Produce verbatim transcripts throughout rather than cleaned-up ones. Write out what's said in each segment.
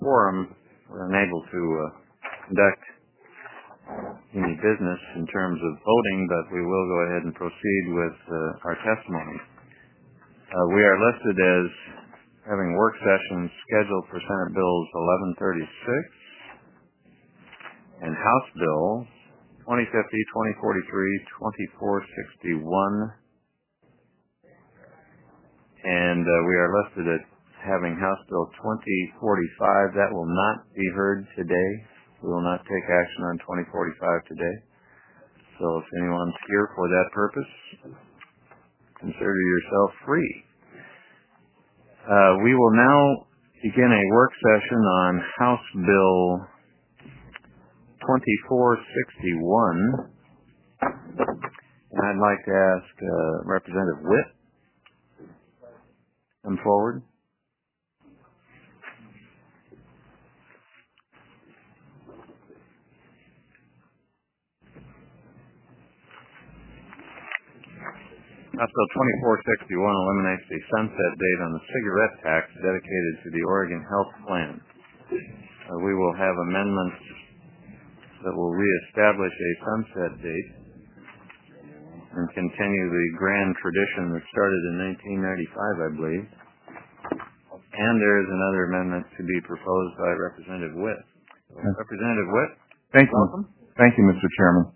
quorum, we're unable to uh, conduct any business in terms of voting, but we will go ahead and proceed with uh, our testimony. Uh, we are listed as having work sessions scheduled for Senate Bills eleven thirty-six and House Bill twenty fifty, twenty forty-three, twenty-four sixty-one, and uh, we are listed as having House Bill twenty forty-five. That will not be heard today. We will not take action on twenty forty-five today. So if anyone's here for that purpose, consider yourself free. Uh, we will now begin a work session on House Bill twenty-four sixty-one. And I'd like to ask uh, Representative Witt to come forward. House Bill twenty-four sixty-one eliminates the sunset date on the cigarette tax dedicated to the Oregon Health Plan. Uh, we will have amendments that will reestablish a sunset date and continue the grand tradition that started in nineteen ninety-five, I believe. And there is another amendment to be proposed by Representative Witt. Okay. Representative Witt, thank you. welcome. Thank you, Mister Chairman.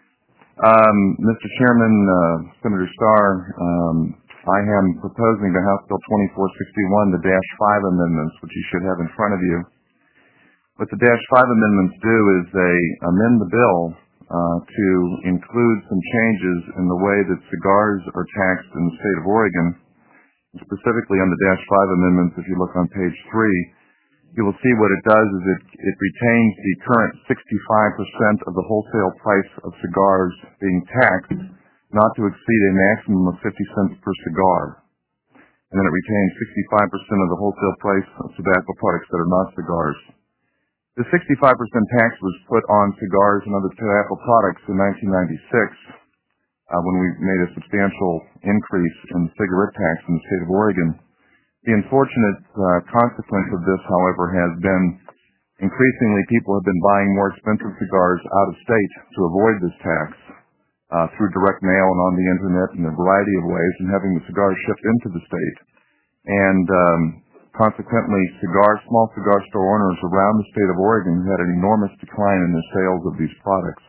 Um, Mister Chairman, uh, Senator Starr, um, I am proposing the House Bill twenty-four sixty-one, the Dash five amendments, which you should have in front of you. What the Dash five amendments do is they amend the bill uh, to include some changes in the way that cigars are taxed in the state of Oregon. Specifically on the Dash five amendments, if you look on page three, you will see what it does is it, it retains the current sixty-five percent of the wholesale price of cigars being taxed, not to exceed a maximum of fifty cents per cigar. And then it retains sixty-five percent of the wholesale price of tobacco products that are not cigars. The sixty-five percent tax was put on cigars and other tobacco products in nineteen ninety-six uh, when we made a substantial increase in cigarette tax in the state of Oregon. The unfortunate uh, consequence of this, however, has been increasingly people have been buying more expensive cigars out of state to avoid this tax uh, through direct mail and on the internet in a variety of ways, and having the cigars shipped into the state. And um, consequently, cigar, small cigar store owners around the state of Oregon had an enormous decline in the sales of these products.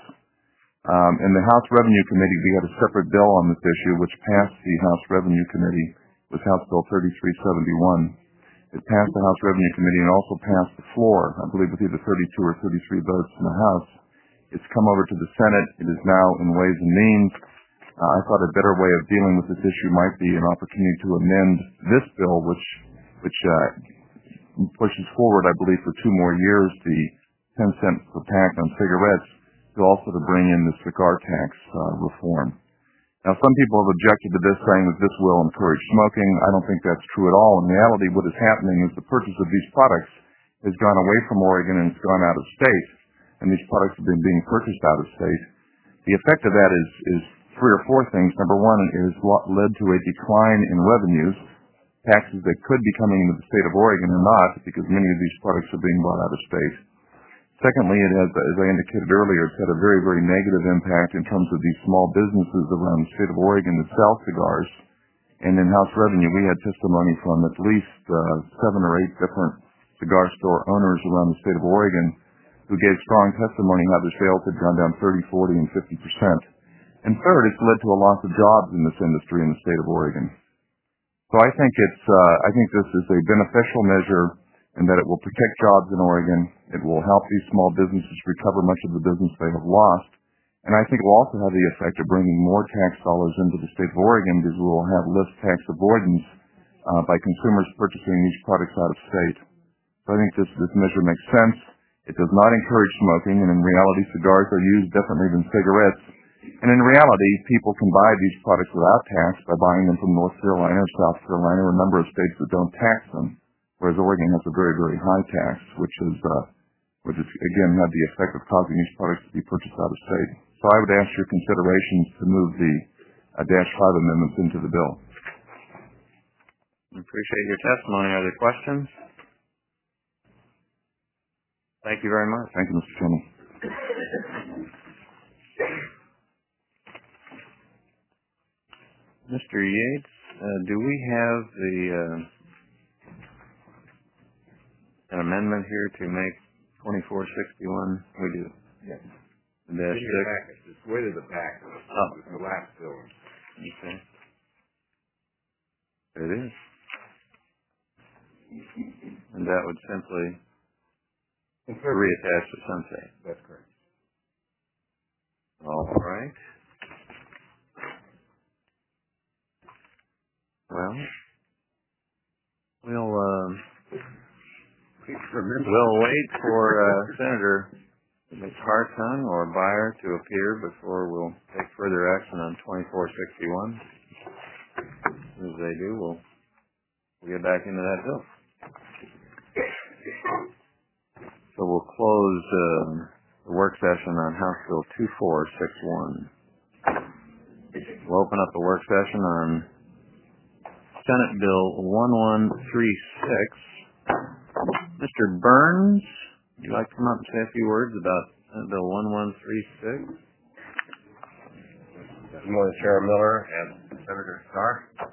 Um, in the House Revenue Committee, we had a separate bill on this issue, which passed the House Revenue Committee. Was House Bill thirty-three seventy-one. It passed the House Revenue Committee and also passed the floor, I believe with either thirty-two or thirty-three votes in the House. It's come over to the Senate. It is now in Ways and Means. Uh, I thought a better way of dealing with this issue might be an opportunity to amend this bill, which which uh, pushes forward, I believe, for two more years the ten cent per pack on cigarettes, to also to bring in the cigar tax uh, reform. Now, some people have objected to this, saying that this will encourage smoking. I don't think that's true at all. In reality, what is happening is the purchase of these products has gone away from Oregon and it's gone out of state, and these products have been being purchased out of state. The effect of that is, is three or four things. Number one, it has led to a decline in revenues, taxes that could be coming into the state of Oregon are not, because many of these products are being bought out of state. Secondly, it has, as I indicated earlier, it's had a very, very negative impact in terms of these small businesses around the state of Oregon that sell cigars. And in House Revenue, we had testimony from at least uh, seven or eight different cigar store owners around the state of Oregon who gave strong testimony how their sales had gone down thirty, forty, and fifty percent. And third, it's led to a loss of jobs in this industry in the state of Oregon. So I think it's, uh, I think this is a beneficial measure, and that it will protect jobs in Oregon. It will help these small businesses recover much of the business they have lost. And I think it will also have the effect of bringing more tax dollars into the state of Oregon, because we will have less tax avoidance uh, by consumers purchasing these products out of state. So I think this, this measure makes sense. It does not encourage smoking, and in reality, cigars are used differently than cigarettes. And in reality, people can buy these products without tax by buying them from North Carolina or South Carolina or a number of states that don't tax them. Whereas Oregon has a very, very high tax, which is, uh, which is again had the effect of causing these products to be purchased out of state. So I would ask your considerations to move the uh, Dash five amendments into the bill. I appreciate your testimony. Are there questions? Thank you very much. Thank you, Mister Chairman. Mister Yates, uh, do we have the uh, an amendment here to make twenty-four sixty-one? We do. Yes. Dash In your six. package. It's way to the back. Oh. It's the last bill. Okay. It is. And that would simply reattach to sunset. That's correct. All right. Well, we'll uh, we'll wait for uh, Senator Hartung or Beyer to appear before we'll take further action on twenty-four sixty-one. As soon as they do, we'll, we'll get back into that bill. So we'll close uh, the work session on House Bill twenty-four sixty-one. We'll open up the work session on Senate Bill eleven thirty-six. Mister Burns, would you like to come up and say a few words about Senate Bill eleven thirty-six? Good morning, Chair Miller and Senator Starr.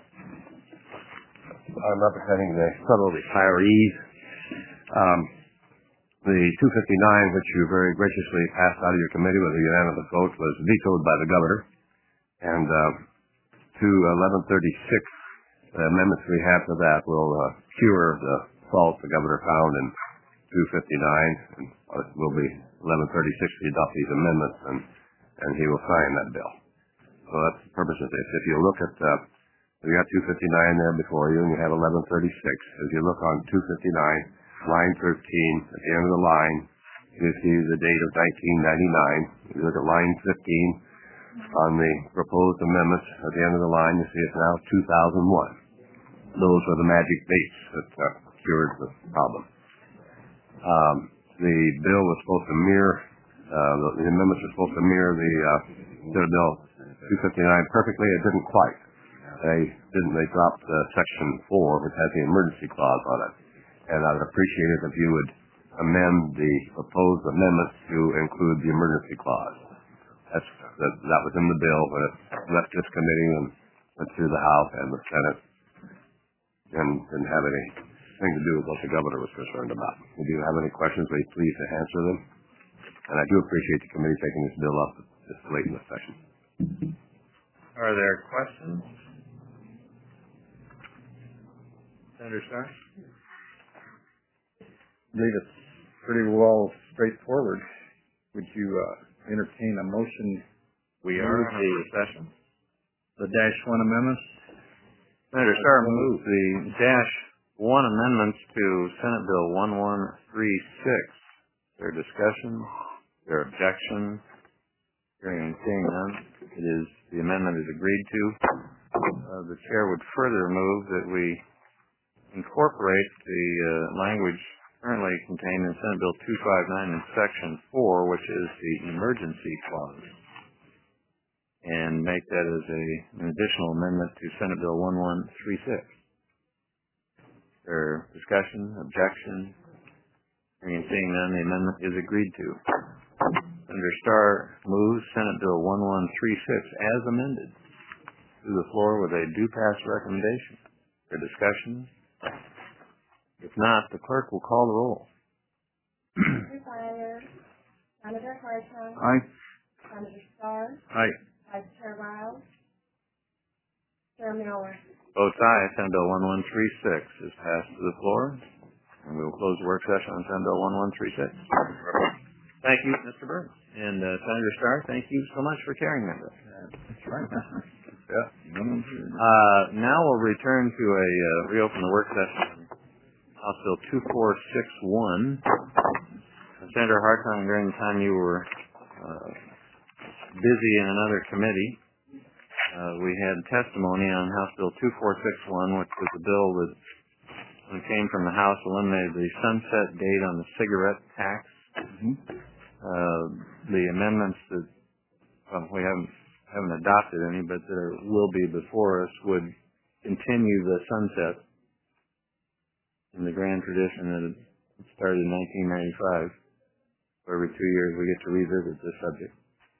I'm representing the federal retirees. Um, the two fifty-nine, which you very graciously passed out of your committee with a unanimous vote, was vetoed by the governor. And uh, to eleven thirty-six, the amendments we have to that will uh, cure the fault the governor found in two fifty-nine, and it will be eleven thirty-six to adopt these amendments, and, and he will sign that bill. So that's the purpose of this. If you look at, uh, you got two fifty-nine there before you, and you have eleven thirty-six. As you look on two fifty-nine, line thirteen, at the end of the line, you see the date of nineteen ninety-nine. If you look at line fifteen, on the proposed amendments, at the end of the line, you see it's now two thousand one. Those are the magic dates that uh, cured the problem. Um, the bill was supposed to mirror, uh, the, the amendments were supposed to mirror the, uh, the bill two fifty-nine perfectly. It didn't quite. They didn't. They dropped uh, section four, which has the emergency clause on it. And I would appreciate it if you would amend the proposed amendments to include the emergency clause. That's that, that was in the bill, but it left this committee and went through the House and the Senate, and didn't have anything to do with what the governor was concerned about. If you have any questions, be pleased to answer them. And I do appreciate the committee taking this bill up this late in the session. Are there questions? Senator Starr? I believe it's pretty well straightforward. Would you uh, entertain a motion? We are in the session. The dash one amendments? Senator Starr moves the dash one amendments to Senate Bill eleven thirty-six. Is there discussion? Is there objection? Hearing and seeing none, it is, the amendment is agreed to. Uh, the chair would further move that we incorporate the uh, language currently contained in Senate Bill two fifty-nine in Section four, which is the emergency clause, and make that as a, an additional amendment to Senate Bill eleven thirty-six. Is there discussion, objection? Hearing and seeing none, the amendment is agreed to. Senator Starr moves Senate Bill eleven thirty-six as amended to the floor with a due pass recommendation. Is there discussion? If not, the clerk will call the roll. Senator Beyer, Senator Hartung, Aye. Senator Starr, Aye. Vice Chair Riles, Chair Miller. Votes aye. Senate Bill eleven thirty-six is passed to the floor, and we will close the work session on Senate Bill eleven thirty-six. Thank you, Mister Burns. And uh, Senator Starr, thank you so much for carrying that. That's right. Yeah. Uh, now we'll return to a uh, reopen the work session. House Bill twenty-four sixty-one. Senator Hartung, during the time you were uh, busy in another committee, uh, we had testimony on House Bill twenty-four sixty-one, which was a bill that, when it came from the House, eliminated the sunset date on the cigarette tax. Mm-hmm. Uh, the amendments that well, we haven't haven't adopted any, but that are, will be before us, would continue the sunset in the grand tradition that it started in nineteen ninety-five. Every two years we get to revisit this subject.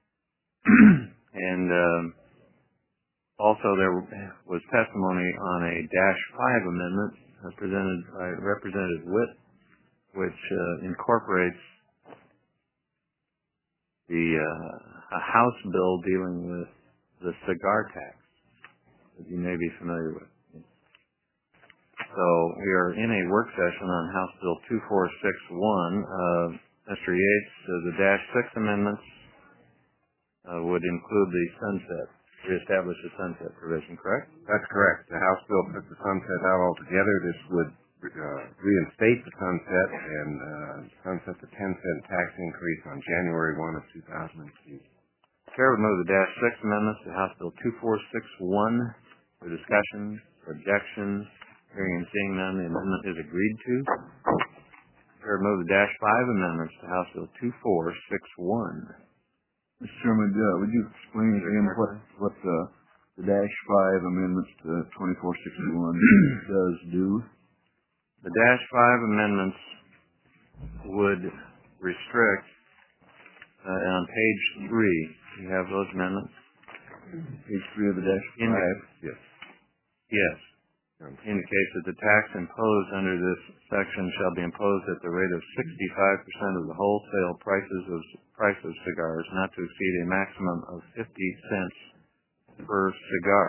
And um, also there was testimony on a dash five amendment uh, presented by Representative Witt, which uh, incorporates the uh, a House bill dealing with the cigar tax, that you may be familiar with. So we are in a work session on House Bill two four six one. Uh, Mister Yates, uh, the dash six amendments uh, would include the sunset, reestablish the sunset provision, correct? That's correct. The House bill puts the sunset out altogether. This would uh, reinstate the sunset and uh, sunset the ten cent tax increase on January first of two thousand two. Chair would move the dash six amendments to House Bill two four six one for discussion, for objections. Hearing and seeing none, the amendment is agreed to. Chair would move the dash five amendments to House Bill two four six one. Mister Chairman, uh, would you explain again what, what the, the dash five amendments to twenty-four sixty-one does do? The dash five amendments would restrict, uh, on page three, you have those amendments? Page three of the dash five? Yes. Yes. Indicates that the tax imposed under this section shall be imposed at the rate of sixty-five percent of the wholesale prices of price of cigars, not to exceed a maximum of fifty cents per cigar.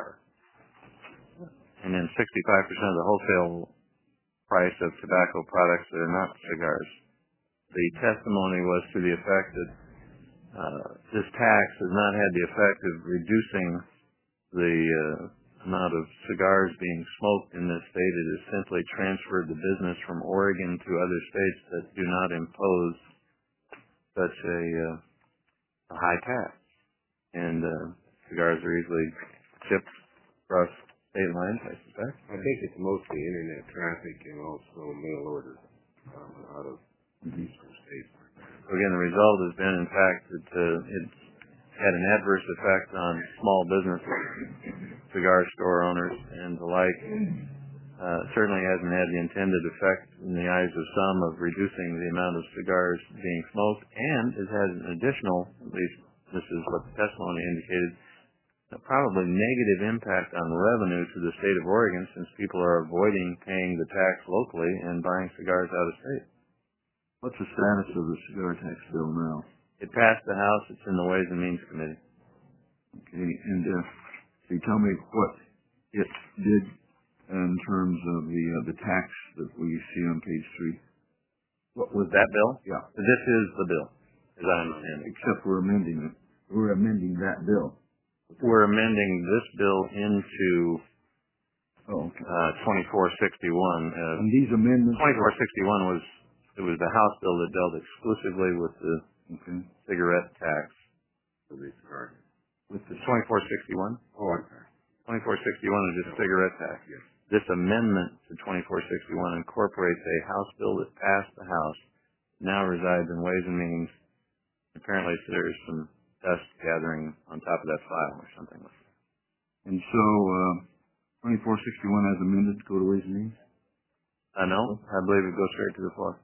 And then sixty-five percent of the wholesale price of tobacco products that are not cigars. The testimony was to the effect that uh, this tax has not had the effect of reducing the uh, amount of cigars being smoked in this state. It has simply transferred the business from Oregon to other states that do not impose such a, uh, a high tax. And uh, cigars are easily shipped across state lines, I suspect. I think it's mostly internet traffic and also mail order um, out of eastern states. So again, the result has been, in fact, that uh, it's had an adverse effect on small businesses, cigar store owners, and the like. Uh, certainly hasn't had the intended effect in the eyes of some of reducing the amount of cigars being smoked, and has had an additional, at least this is what the testimony indicated, a probably negative impact on revenue to the state of Oregon, since people are avoiding paying the tax locally and buying cigars out of state. What's the status of the cigar tax bill now? It passed the House. It's in the Ways and Means Committee. Okay, and uh, can you tell me what it did in terms of the uh, the tax that we see on page three? What was that bill? Yeah. This is the bill, as I understand it. Except we're amending it. We're amending that bill. We're amending this bill into Oh, okay. uh, twenty-four sixty-one. Uh, And these amendments. twenty-four sixty-one was it was the House bill that dealt exclusively with the Okay. cigarette tax. For the cigar. With the twenty-four sixty-one? Oh, I'm sorry. twenty-four sixty-one is just cigarette tax. Yes. This amendment to twenty-four sixty-one incorporates a House bill that passed the House, now resides in Ways and Means. Apparently there's some dust gathering on top of that file or something like that. And so, uh, twenty-four sixty-one as amended, go to Ways and Means? Uh, no, I believe it goes straight to the floor.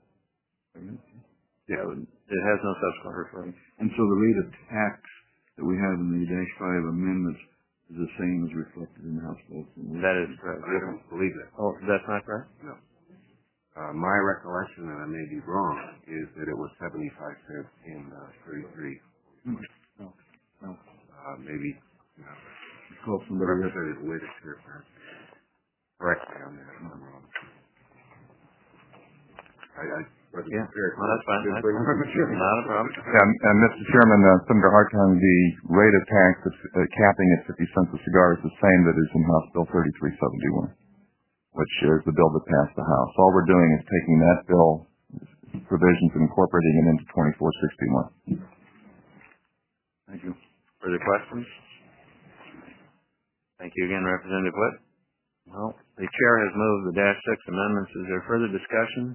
Yeah, it has no subsequent referral. And so the rate of tax that we have in the dash five amendments is the same as reflected in the House bill. That is correct. I don't believe that. Oh, that's not correct? No. Uh, my recollection, and I may be wrong, is that it was seventy-five cents in uh, thirty-three. No, no. Uh, maybe, you know, Call somebody up. Representative Witt here, perhaps. Correct me on that if I'm wrong. I, I wasn't Yeah, prepared. well, that's fine. That's not a problem. And, and Mister Chairman, uh, Senator Hartung, the rate of tax that's uh, capping at fifty cents a cigar is the same that is in House Bill thirty-three seventy-one, which is the bill that passed the House. All we're doing is taking that bill provisions and incorporating it into twenty-four sixty-one. Thank you. Further questions? Thank you again, Representative Witt. Well, the chair has moved the dash six amendments. Is there further discussion?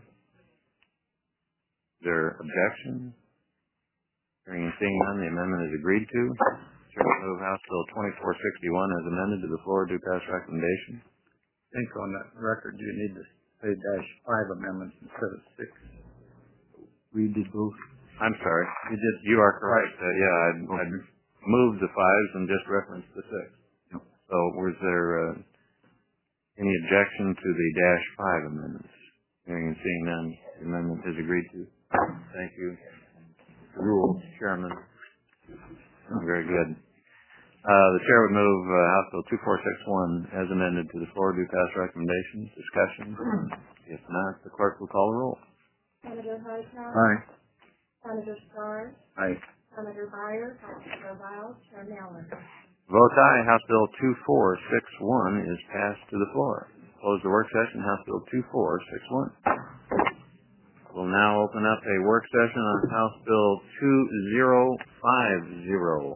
Is there objection? Hearing and seeing none, the amendment is agreed to. Chair will move House Bill twenty-four sixty-one as amended to the floor. Do pass recommendation. I think on that record, you need to say dash five amendments instead of six. We did both. I'm sorry. You did. You are correct. Uh, yeah, I'd, Okay. I'd moved the fives and just referenced the six. Yep. So was there uh, any objection to the dash five amendments? Hearing and seeing none, the amendment is agreed to. Thank you. Rule, Chairman. Very good. Uh, the chair would move uh, House Bill two four six one as amended to the floor. Do pass recommendations. Discussion. If not, the clerk will call the roll. Senator Hartranft. Aye. Senator Starr. Aye. Senator Byers. Chair Wiles. Chair Miller. Vote aye. House Bill two four six one is passed to the floor. Close the work session. House Bill two four six one. We'll now open up a work session on House Bill two zero five zero.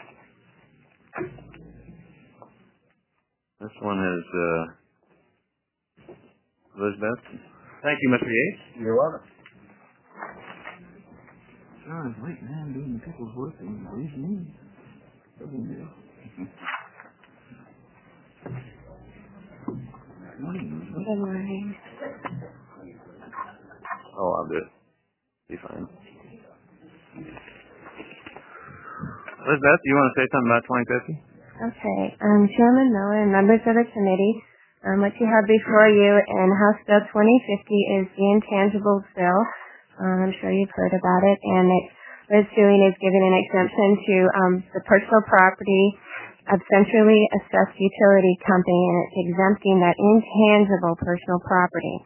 This one is uh, Elizabeth. Thank you, Mister Yates. You're welcome. John is late, man, doing the people's work and leaves me. Doesn't do. Good morning. Oh, I'll do it. Be fine. Elizabeth, you want to say something about twenty fifty? Okay. Um, Chairman Miller and members of the committee, um, what you have before you in House Bill twenty fifty is the intangibles bill. Um, I'm sure you've heard about it, and it, what it's doing is giving an exemption to um, the personal property of centrally assessed utility company, and it's exempting that intangible personal property.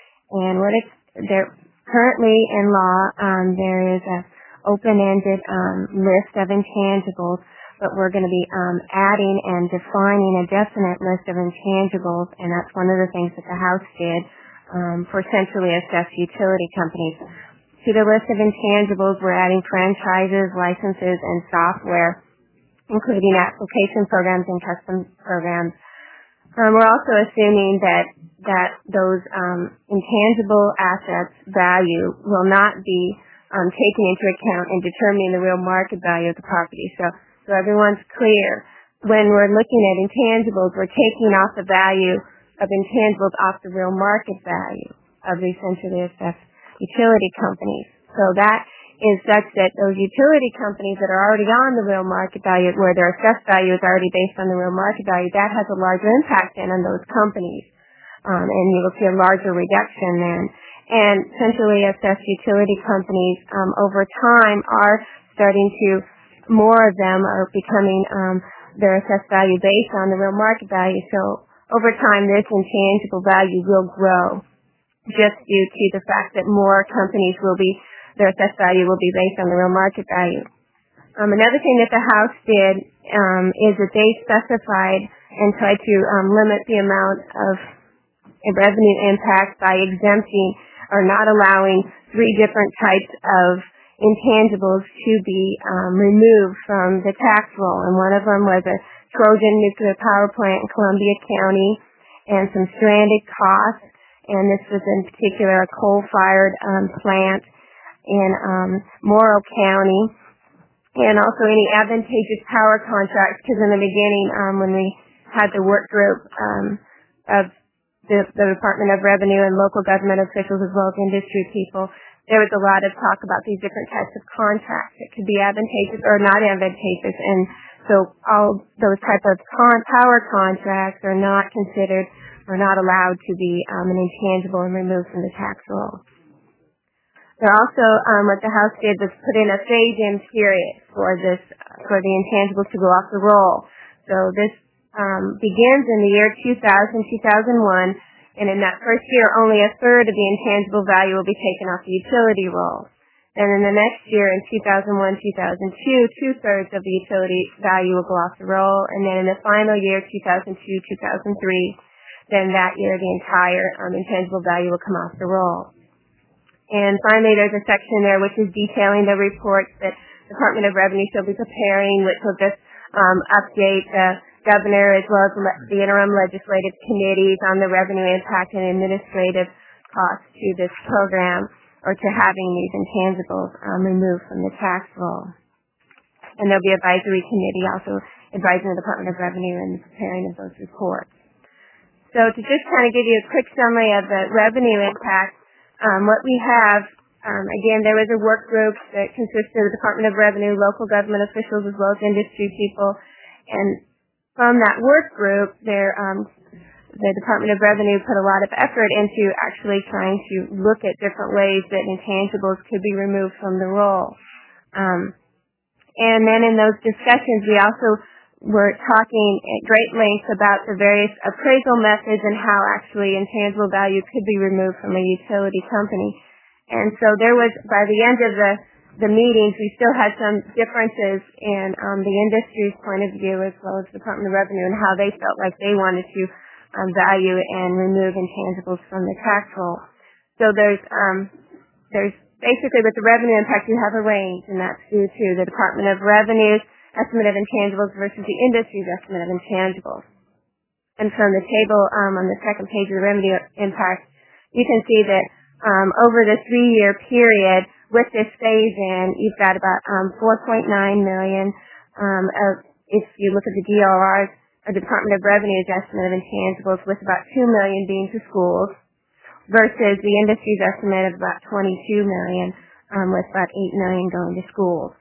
And what it's there currently in law, um, there is a open-ended um, list of intangibles, but we're going to be um, adding and defining a definite list of intangibles, and that's one of the things that the House did um, for centrally assessed utility companies. To the list of intangibles, we're adding franchises, licenses, and software, including application programs and custom programs. Um, we're also assuming that that those um, intangible assets value will not be um, taken into account in determining the real market value of the property. So, so everyone's clear. When we're looking at intangibles, we're taking off the value of intangibles off the real market value of the centrally assessed utility companies. So that is such that those utility companies that are already on the real market value, where their assessed value is already based on the real market value, that has a larger impact then on those companies. Um, and you will see a larger reduction then. And centrally assessed utility companies um, over time are starting to, more of them are becoming um, their assessed value based on the real market value. So over time, this intangible value will grow just due to the fact that more companies will be, their assessed value will be based on the real market value. Um, another thing that the House did um, is that they specified and tried to um, limit the amount of revenue impact by exempting or not allowing three different types of intangibles to be um, removed from the tax roll. And one of them was a Trojan nuclear power plant in Columbia County and some stranded costs. And this was in particular a coal-fired um, plant in um, Morrow County. And also any advantageous power contracts, because in the beginning um, when we had the work group um, of The, the Department of Revenue and local government officials as well as industry people, there was a lot of talk about these different types of contracts. It could be advantageous or not advantageous, and so all those type of con- power contracts are not considered or not allowed to be um, an intangible and removed from the tax roll. There also, um, what the House did was put in a phase-in period for this, for the intangibles to go off the roll. So this Um, begins in the year two thousand, two thousand one, and in that first year, only a third of the intangible value will be taken off the utility roll. Then in the next year, in two thousand one, two thousand two, two-thirds of the utility value will go off the roll, and then in the final year, two thousand two, two thousand three, then that year the entire um, intangible value will come off the roll. And finally, there's a section there which is detailing the reports that the Department of Revenue shall be preparing, which will just um, update the governor as well as the interim legislative committees on the revenue impact and administrative costs to this program or to having these intangibles um, removed from the tax roll. And there'll be an advisory committee also advising the Department of Revenue in the preparing of those reports. So to just kind of give you a quick summary of the revenue impact, um, what we have Um, again, there was a work group that consisted of the Department of Revenue, local government officials, as well as industry people. And from that work group, there, um, the Department of Revenue put a lot of effort into actually trying to look at different ways that intangibles could be removed from the roll. Um, and then in those discussions, we also were talking at great length about the various appraisal methods and how actually intangible value could be removed from a utility company. And so there was, by the end of the, the meetings, we still had some differences in um, the industry's point of view as well as the Department of Revenue and how they felt like they wanted to um, value and remove intangibles from the tax roll. So there's, um, there's basically with the revenue impact, you have a range, and that's due to the Department of Revenue's estimate of intangibles versus the industry's estimate of intangibles. And from the table um, on the second page of the revenue impact, you can see that um, over the three-year period with this phase-in, you've got about um, four point nine million dollars um, of, if you look at the D O Rs, or the Department of Revenue's estimate of intangibles, with about two million dollars being to schools, versus the industry's estimate of about twenty-two million dollars, um, with about eight million dollars going to schools.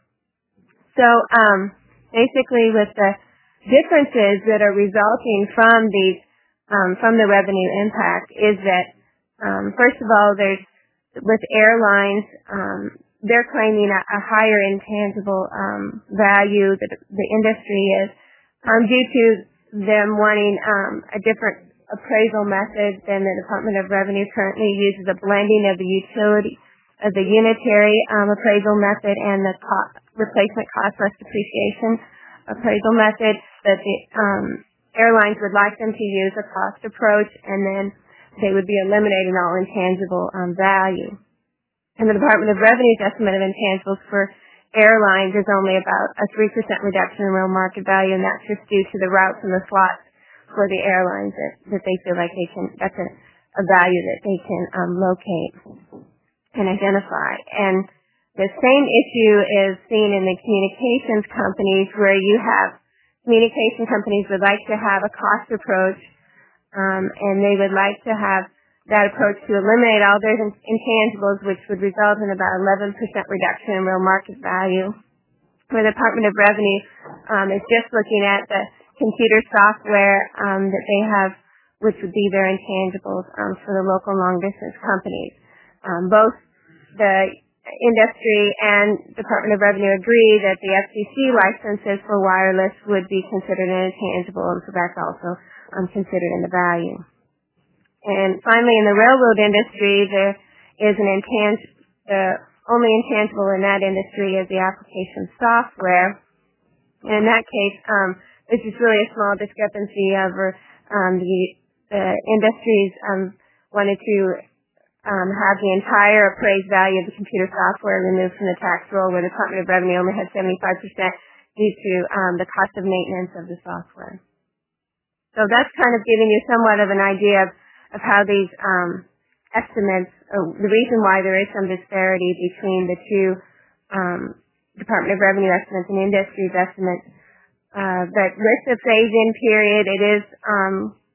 So um, basically with the differences that are resulting from these, um, from the revenue impact is that, um, first of all, there's, with airlines, um, they're claiming a, a higher intangible um, value that the industry is um, due to them wanting um, a different appraisal method than the Department of Revenue currently uses, a blending of the utility of the unitary um, appraisal method and the co- replacement cost less depreciation appraisal method, that the um, airlines would like them to use a cost approach, and then they would be eliminating all intangible um, value. And the Department of Revenue's estimate of intangibles for airlines is only about a three percent reduction in real market value, and that's just due to the routes and the slots for the airlines that, that they feel like they can, that's a, a value that they can um, locate and identify. And the same issue is seen in the communications companies, where you have communication companies would like to have a cost approach, um, and they would like to have that approach to eliminate all their intangibles, which would result in about eleven percent reduction in real market value. Where the Department of Revenue um, is just looking at the computer software um, that they have, which would be their intangibles um, for the local long-distance companies. Um, both the industry and Department of Revenue agree that the F C C licenses for wireless would be considered an intangible, and so that's also um, considered in the value. And finally, in the railroad industry, there is an intangible, the only intangible in that industry is the application software. And in that case, um, this is really a small discrepancy over um, the, the industries um, wanted to um, have the entire appraised value of the computer software removed from the tax roll, where the Department of Revenue only had seventy-five percent due to um, the cost of maintenance of the software. So that's kind of giving you somewhat of an idea of of how these um, estimates, uh, the reason why there is some disparity between the two um, Department of Revenue estimates and industry's estimates. Uh, but with the phase-in period, it is um,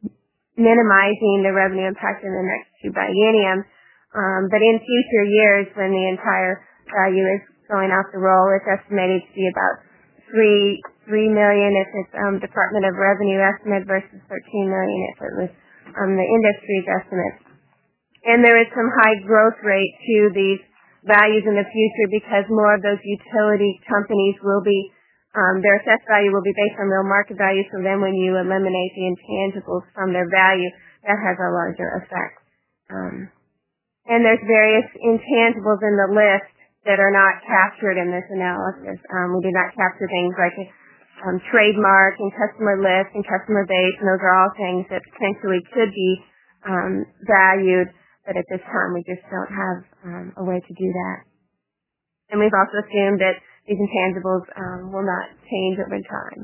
minimizing the revenue impact in the next two bienniums. Um, but in future years, when the entire value is going off the roll, it's estimated to be about three three million if it's um, Department of Revenue estimate versus thirteen million if it was um, the industry's estimate. And there is some high growth rate to these values in the future, because more of those utility companies will be, um, their assessed value will be based on real market value, so then when you eliminate the intangibles from their value, that has a larger effect. Um, and there's various intangibles in the list that are not captured in this analysis. Um, we did not capture things like Um, trademark and customer list and customer base, and those are all things that potentially could be um, valued, but at this time we just don't have um, a way to do that. And we've also assumed that these intangibles um, will not change over time.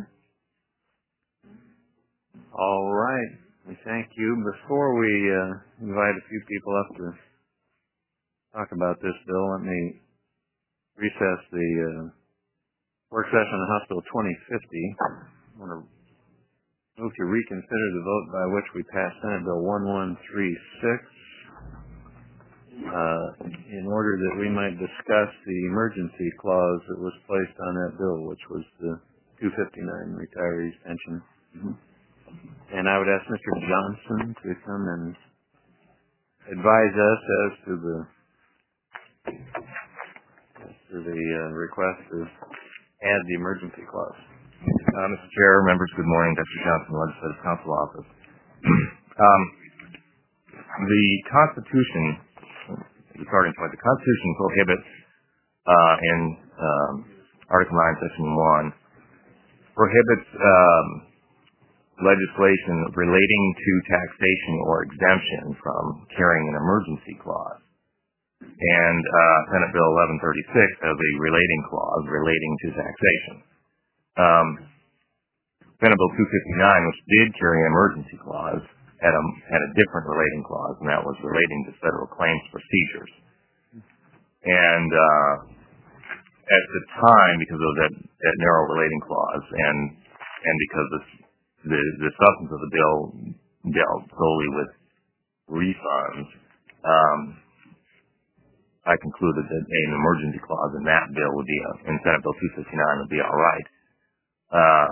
All right. We thank you. Before we uh, invite a few people up to talk about this bill, let me recess the uh, work session on House Bill twenty fifty. I want to move to reconsider the vote by which we passed Senate Bill one one three six. uh, in order that we might discuss the emergency clause that was placed on that bill, which was the two fifty-nine retirees pension. Mm-hmm. And I would ask Mister Johnson to come and advise us as to the as to the uh, request to add the emergency clause. Uh, Mister Chair, members, good morning. Doctor Johnson, Legislative Council Office. um, the Constitution, the starting point, the Constitution prohibits uh, in um, Article nine, Section one, prohibits um, legislation relating to taxation or exemption from carrying an emergency clause. And uh, Senate Bill eleven thirty-six has a relating clause relating to taxation. Um, Senate Bill two fifty-nine, which did carry an emergency clause, had a, had a different relating clause, and that was relating to federal claims procedures. And uh, at the time, because of that, that narrow relating clause, and and because the, the the substance of the bill dealt solely with refunds, um, I concluded that an emergency clause in that bill would be, a, in Senate Bill two fifty-nine, would be all right. Uh,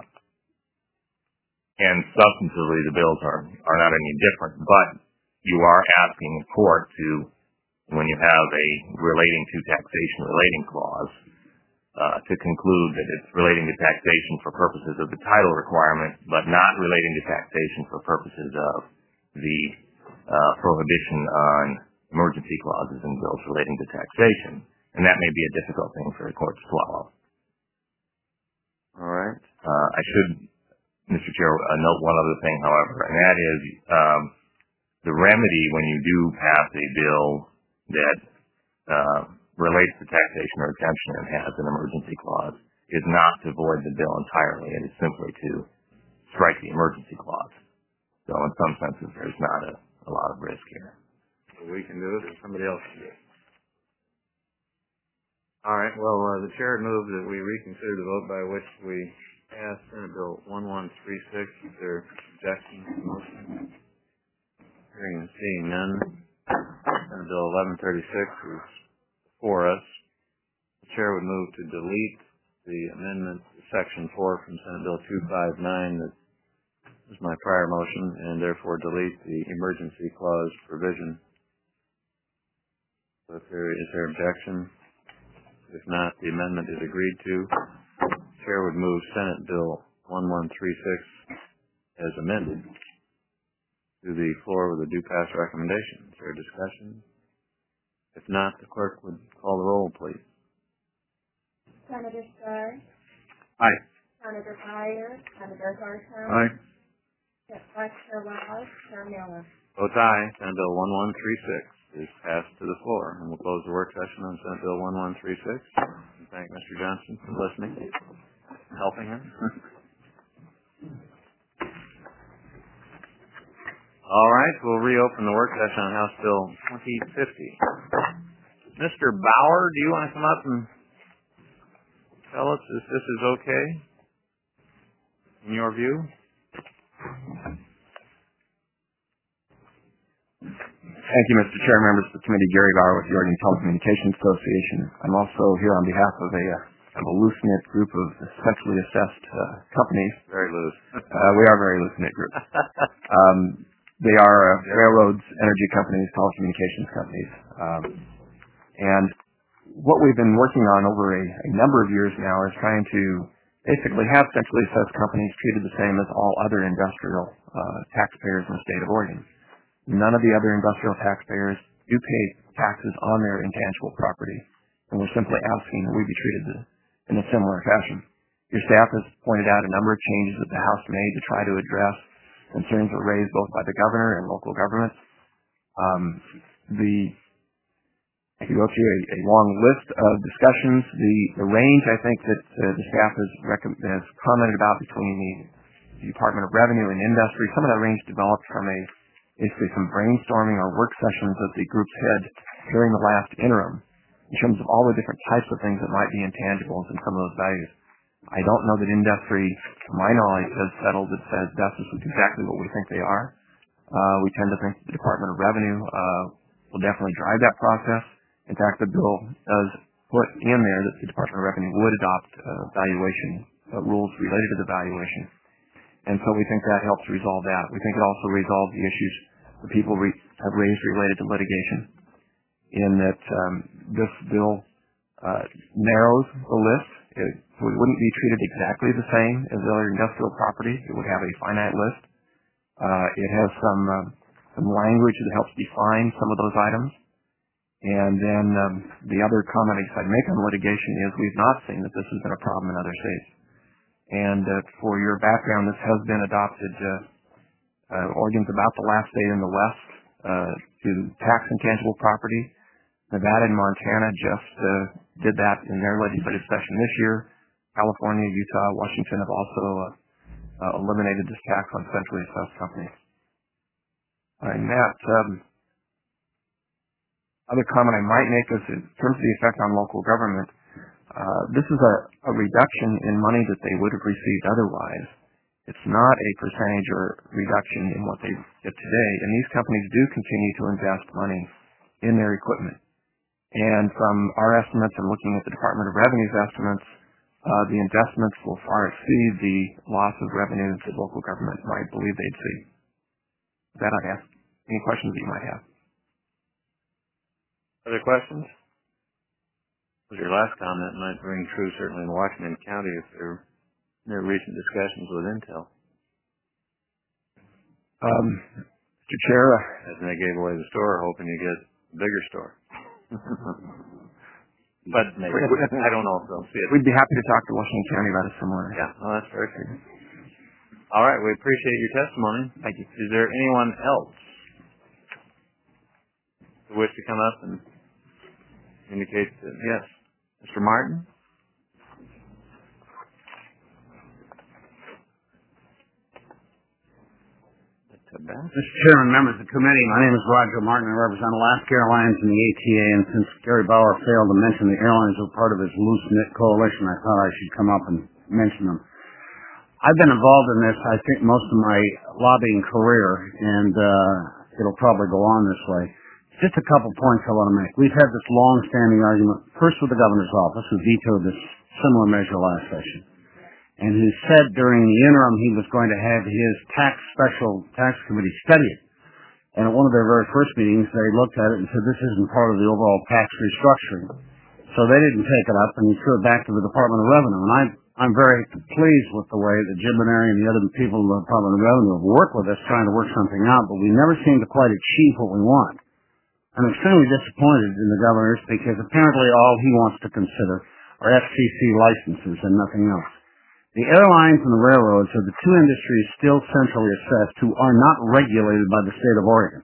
and substantively, the bills are, are not any different, but you are asking the court to, when you have a relating to taxation relating clause, uh, to conclude that it's relating to taxation for purposes of the title requirement, but not relating to taxation for purposes of the uh, prohibition on emergency clauses in bills relating to taxation. And that may be a difficult thing for the court to swallow. All right. Uh, I should, Mister Chair, uh, note one other thing, however, and that is um, the remedy when you do pass a bill that uh, relates to taxation or exemption and has an emergency clause is not to void the bill entirely. It is simply to strike the emergency clause. So in some senses, there's not a, a lot of risk here. So we can do it, or somebody else can do it. All right. Well, uh, the chair moved that we reconsider the vote by which we passed Senate Bill eleven thirty-six. Is there objection to the motion? Hearing and seeing none, Senate Bill eleven thirty-six is before us. The chair would move to delete the amendment to Section four from Senate Bill two fifty-nine that was my prior motion, and therefore delete the emergency clause provision. So if there is there objection? If not, the amendment is agreed to. The chair would move Senate Bill eleven thirty-six as amended to the floor with a due pass recommendation. Is there a discussion? If not, the clerk would call the roll, please. Senator Starr? Aye. Senator Breyer? Senator Garton? Aye. Senator Wells? Chair Miller? Votes aye. Senate Bill eleven thirty-six is passed to the floor. And we'll close the work session on Senate Bill eleven thirty-six. And thank Mister Johnson for listening, helping him. All right, we'll reopen the work session on House Bill twenty fifty. Mister Bauer, do you want to come up and tell us if this is okay, in your view? Thank you, Mister Chair, members of the committee. Gary Bauer with the Oregon Telecommunications Association. I'm also here on behalf of a, of a loose-knit group of essentially assessed uh, companies. Very loose. uh, we are a very loose-knit group. um, they are uh, railroads, energy companies, telecommunications companies. Um, and what we've been working on over a, a number of years now is trying to basically have centrally assessed companies treated the same as all other industrial uh, taxpayers in the state of Oregon. None of the other industrial taxpayers do pay taxes on their intangible property, and we're simply asking that we be treated in a similar fashion. Your staff has pointed out a number of changes that the House made to try to address concerns that were raised both by the governor and local governments. Um, the I could go through a, a long list of discussions. The, the range, I think, that uh, the staff has, rec- has commented about between the Department of Revenue and Industry, some of that range developed from a basically some brainstorming or work sessions that the groups had during the last interim in terms of all the different types of things that might be intangibles and some of those values. I don't know that Industry, to my knowledge, has settled that says this is exactly what we think they are. Uh, we tend to think the Department of Revenue uh, will definitely drive that process. In fact, the bill does put in there that the Department of Revenue would adopt uh, valuation uh, rules related to the valuation. And so we think that helps resolve that. We think it also resolves the issues that people re- have raised related to litigation, in that um, this bill uh, narrows the list. It, so it wouldn't be treated exactly the same as other industrial property. It would have a finite list. Uh, it has some uh, some language that helps define some of those items. And then um, the other comment I'd make on litigation is we've not seen that this has been a problem in other states. And uh, for your background, this has been adopted. Uh, uh, Oregon's about the last state in the West uh, to tax intangible property. Nevada and Montana just uh, did that in their legislative session this year. California, Utah, Washington have also uh, uh, eliminated this tax on centrally assessed companies. Uh, and that um, other comment I might make is in terms of the effect on local government, uh, this is a, a reduction in money that they would have received otherwise. It's not a percentage or reduction in what they get today, and these companies do continue to invest money in their equipment. And from our estimates and looking at the Department of Revenue's estimates, uh, the investments will far exceed the loss of revenue that local government might believe they'd see. With that, I'd ask any questions that you might have. Other questions? Your last comment might ring true certainly in Washington County if there are recent discussions with Intel. Um, Mister Chair, as they gave away the store, hoping you get a bigger store. But maybe. I don't know if they'll see it. We'd be happy to talk to Washington County about a similar. Yeah, well, that's very good. All right, we appreciate your testimony. Thank you. Is there anyone else who wish to come up and indicate that, yes, Mister Martin? Mister Chairman, members of the committee, my name is Roger Martin. I represent Alaska Airlines and the A T A, and since Gary Bauer failed to mention the airlines were part of his loose-knit coalition, I thought I should come up and mention them. I've been involved in this, I think, most of my lobbying career, and uh, it'll probably go on this way. Just a couple points I want to make. We've had this long-standing argument, first with the governor's office, who vetoed this similar measure last session, and who said during the interim he was going to have his tax special tax committee study it. And at one of their very first meetings, they looked at it and said, this isn't part of the overall tax restructuring. So they didn't take it up, and he threw it back to the Department of Revenue. And I, I'm very pleased with the way that Jim Benary and the other people in the Department of Revenue have worked with us trying to work something out, but we never seem to quite achieve what we want. I'm extremely disappointed in the governors because apparently all he wants to consider are F C C licenses and nothing else. The airlines and the railroads are the two industries still centrally assessed who are not regulated by the state of Oregon.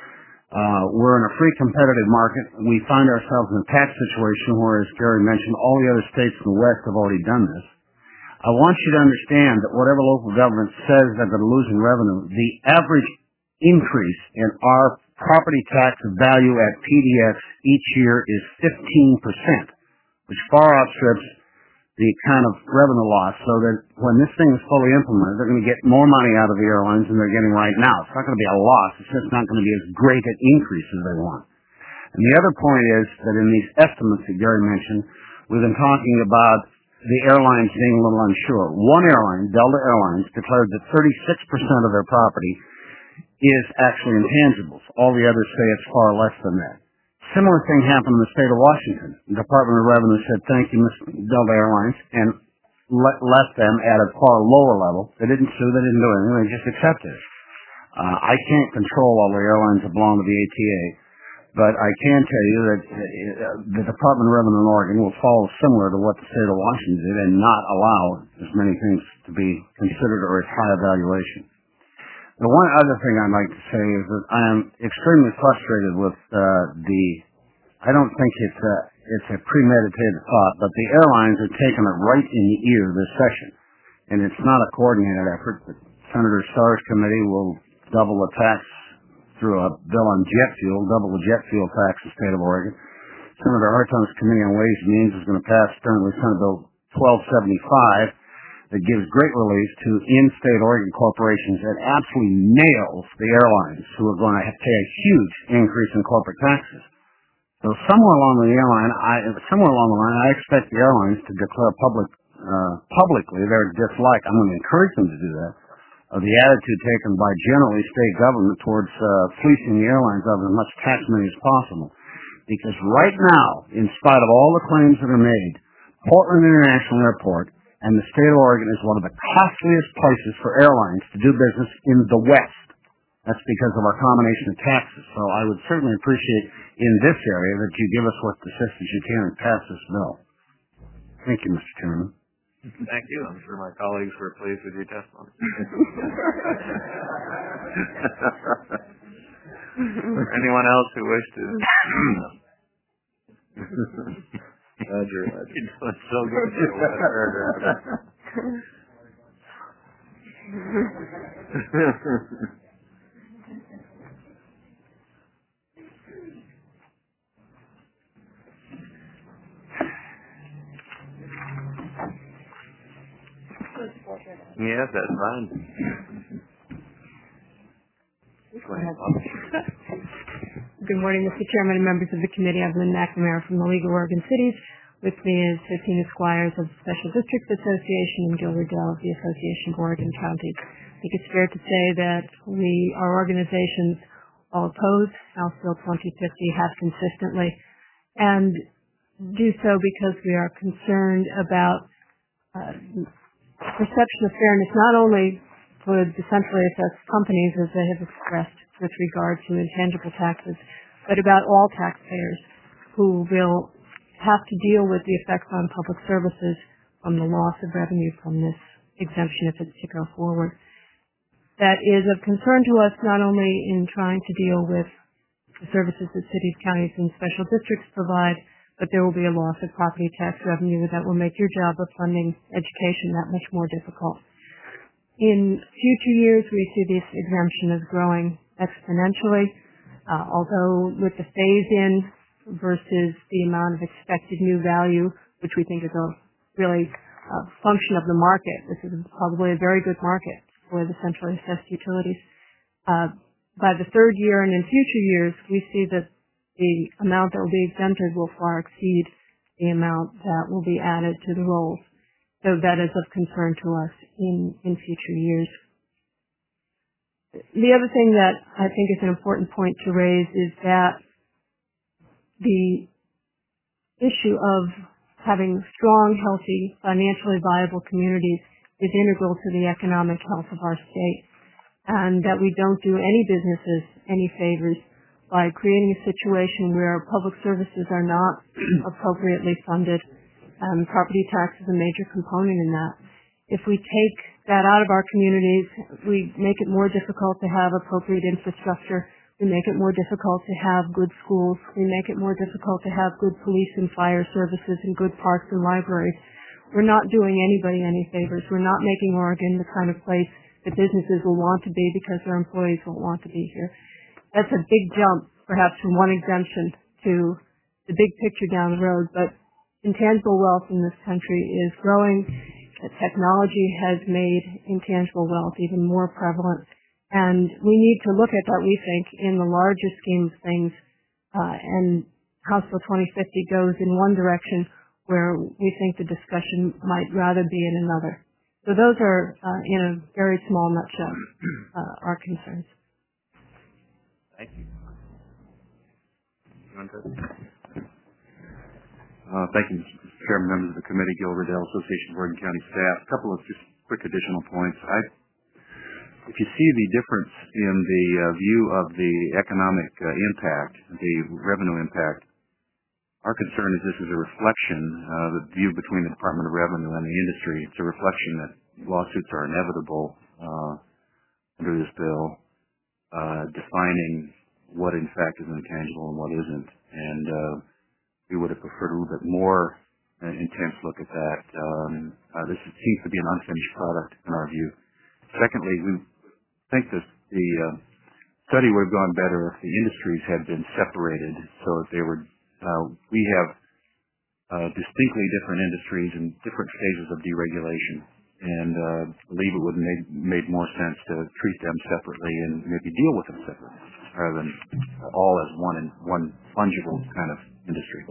Uh, we're in a free competitive market. We find ourselves in a tax situation where, as Gary mentioned, all the other states in the West have already done this. I want you to understand that whatever local government says they're going to lose in revenue, the average increase in our property tax value at P D X each year is fifteen percent, which far outstrips the kind of revenue loss, so that when this thing is fully implemented, they're going to get more money out of the airlines than they're getting right now. It's not going to be a loss. It's just not going to be as great an increase as they want. And the other point is that in these estimates that Gary mentioned, we've been talking about the airlines being a little unsure. One airline, Delta Airlines, declared that thirty-six percent of their property is actually intangibles. All the others say it's far less than that. Similar thing happened in the state of Washington. The Department of Revenue said, thank you, Mister Delta Airlines, and let, left them at a far lower level. They didn't sue, they didn't do anything, they just accepted it. Uh, I can't control all the airlines that belong to the A T A, but I can tell you that uh, the Department of Revenue in Oregon will follow similar to what the state of Washington did and not allow as many things to be considered or as high a valuation. The one other thing I'd like to say is that I am extremely frustrated with uh, the, I don't think it's a, it's a premeditated thought, but the airlines are taking it right in the ear this session. And it's not a coordinated effort. But Senator Starr's committee will double the tax through a bill on jet fuel, double the jet fuel tax in the state of Oregon. Senator Hartong's committee on Ways and Means is going to pass currently Senate Bill twelve seventy-five. that gives great relief to in-state Oregon corporations that absolutely nails the airlines who are going to pay a huge increase in corporate taxes. So somewhere along the airline, I, somewhere along the line, I expect the airlines to declare public, uh, publicly their dislike. I'm going to encourage them to do that, of the attitude taken by generally state government towards uh, fleecing the airlines of as much tax money as possible. Because right now, in spite of all the claims that are made, Portland International Airport and the state of Oregon is one of the costliest places for airlines to do business in the West. That's because of our combination of taxes. So I would certainly appreciate in this area that you give us what assistance you can and pass this bill. Thank you, Mister Chairman. Thank you. I'm sure my colleagues were pleased with your testimony. Anyone else who wished to? Roger, Roger. It's so good to hear what I heard. Yes, that's fine. Go ahead, Bob. Good morning, Mister Chairman and members of the committee. I'm Lynn McNamara from the League of Oregon Cities. With me is Tina Squires of the Special Districts Association and Gil Riddell of the Association of Oregon Counties. I think it's fair to say that we, our organizations, all oppose House Bill twenty fifty, have consistently, and do so because we are concerned about uh, perception of fairness, not only for the centrally assessed companies, as they have expressed with regard to intangible taxes, but about all taxpayers who will have to deal with the effects on public services from the loss of revenue from this exemption if it's to go forward. That is of concern to us not only in trying to deal with the services that cities, counties, and special districts provide, but there will be a loss of property tax revenue that will make your job of funding education that much more difficult. In future years, we see this exemption as growing exponentially, uh, although with the phase-in versus the amount of expected new value, which we think is a really uh, function of the market. This is probably a very good market for the centrally assessed utilities. Uh, by the third year and in future years, we see that the amount that will be exempted will far exceed the amount that will be added to the rolls. So that is of concern to us in, in future years. The other thing that I think is an important point to raise is that the issue of having strong, healthy, financially viable communities is integral to the economic health of our state, and that we don't do any businesses any favors by creating a situation where public services are not appropriately funded. Um, property tax is a major component in that. If we take that out of our communities, we make it more difficult to have appropriate infrastructure. We make it more difficult to have good schools. We make it more difficult to have good police and fire services and good parks and libraries. We're not doing anybody any favors. We're not making Oregon the kind of place that businesses will want to be because their employees won't want to be here. That's a big jump, perhaps from one exemption to the big picture down the road, but intangible wealth in this country is growing. Technology has made intangible wealth even more prevalent. And we need to look at that, we think, in the larger scheme of things. Uh, and House Bill twenty fifty goes in one direction where we think the discussion might rather be in another. So those are, uh, in a very small nutshell, uh, our concerns. Thank you. Uh, thank you, Mister Chairman, members of the committee, Gil Riddell, Association of Oregon County Staff. A couple of just quick additional points. I If you see the difference in the uh, view of the economic uh, impact, the revenue impact, our concern is this is a reflection, uh, the view between the Department of Revenue and the industry. It's a reflection that lawsuits are inevitable uh, under this bill, uh, defining what in fact is intangible and what isn't. And uh, we would have preferred a little bit more uh, intense look at that. Um, uh, this seems to be an unfinished product in our view. Secondly, we think that the uh, study would have gone better if the industries had been separated, so that they were. Uh, we have uh, distinctly different industries and different phases of deregulation, and uh, believe it would have made, made more sense to treat them separately and maybe deal with them separately rather than all as one and one fungible kind of industry.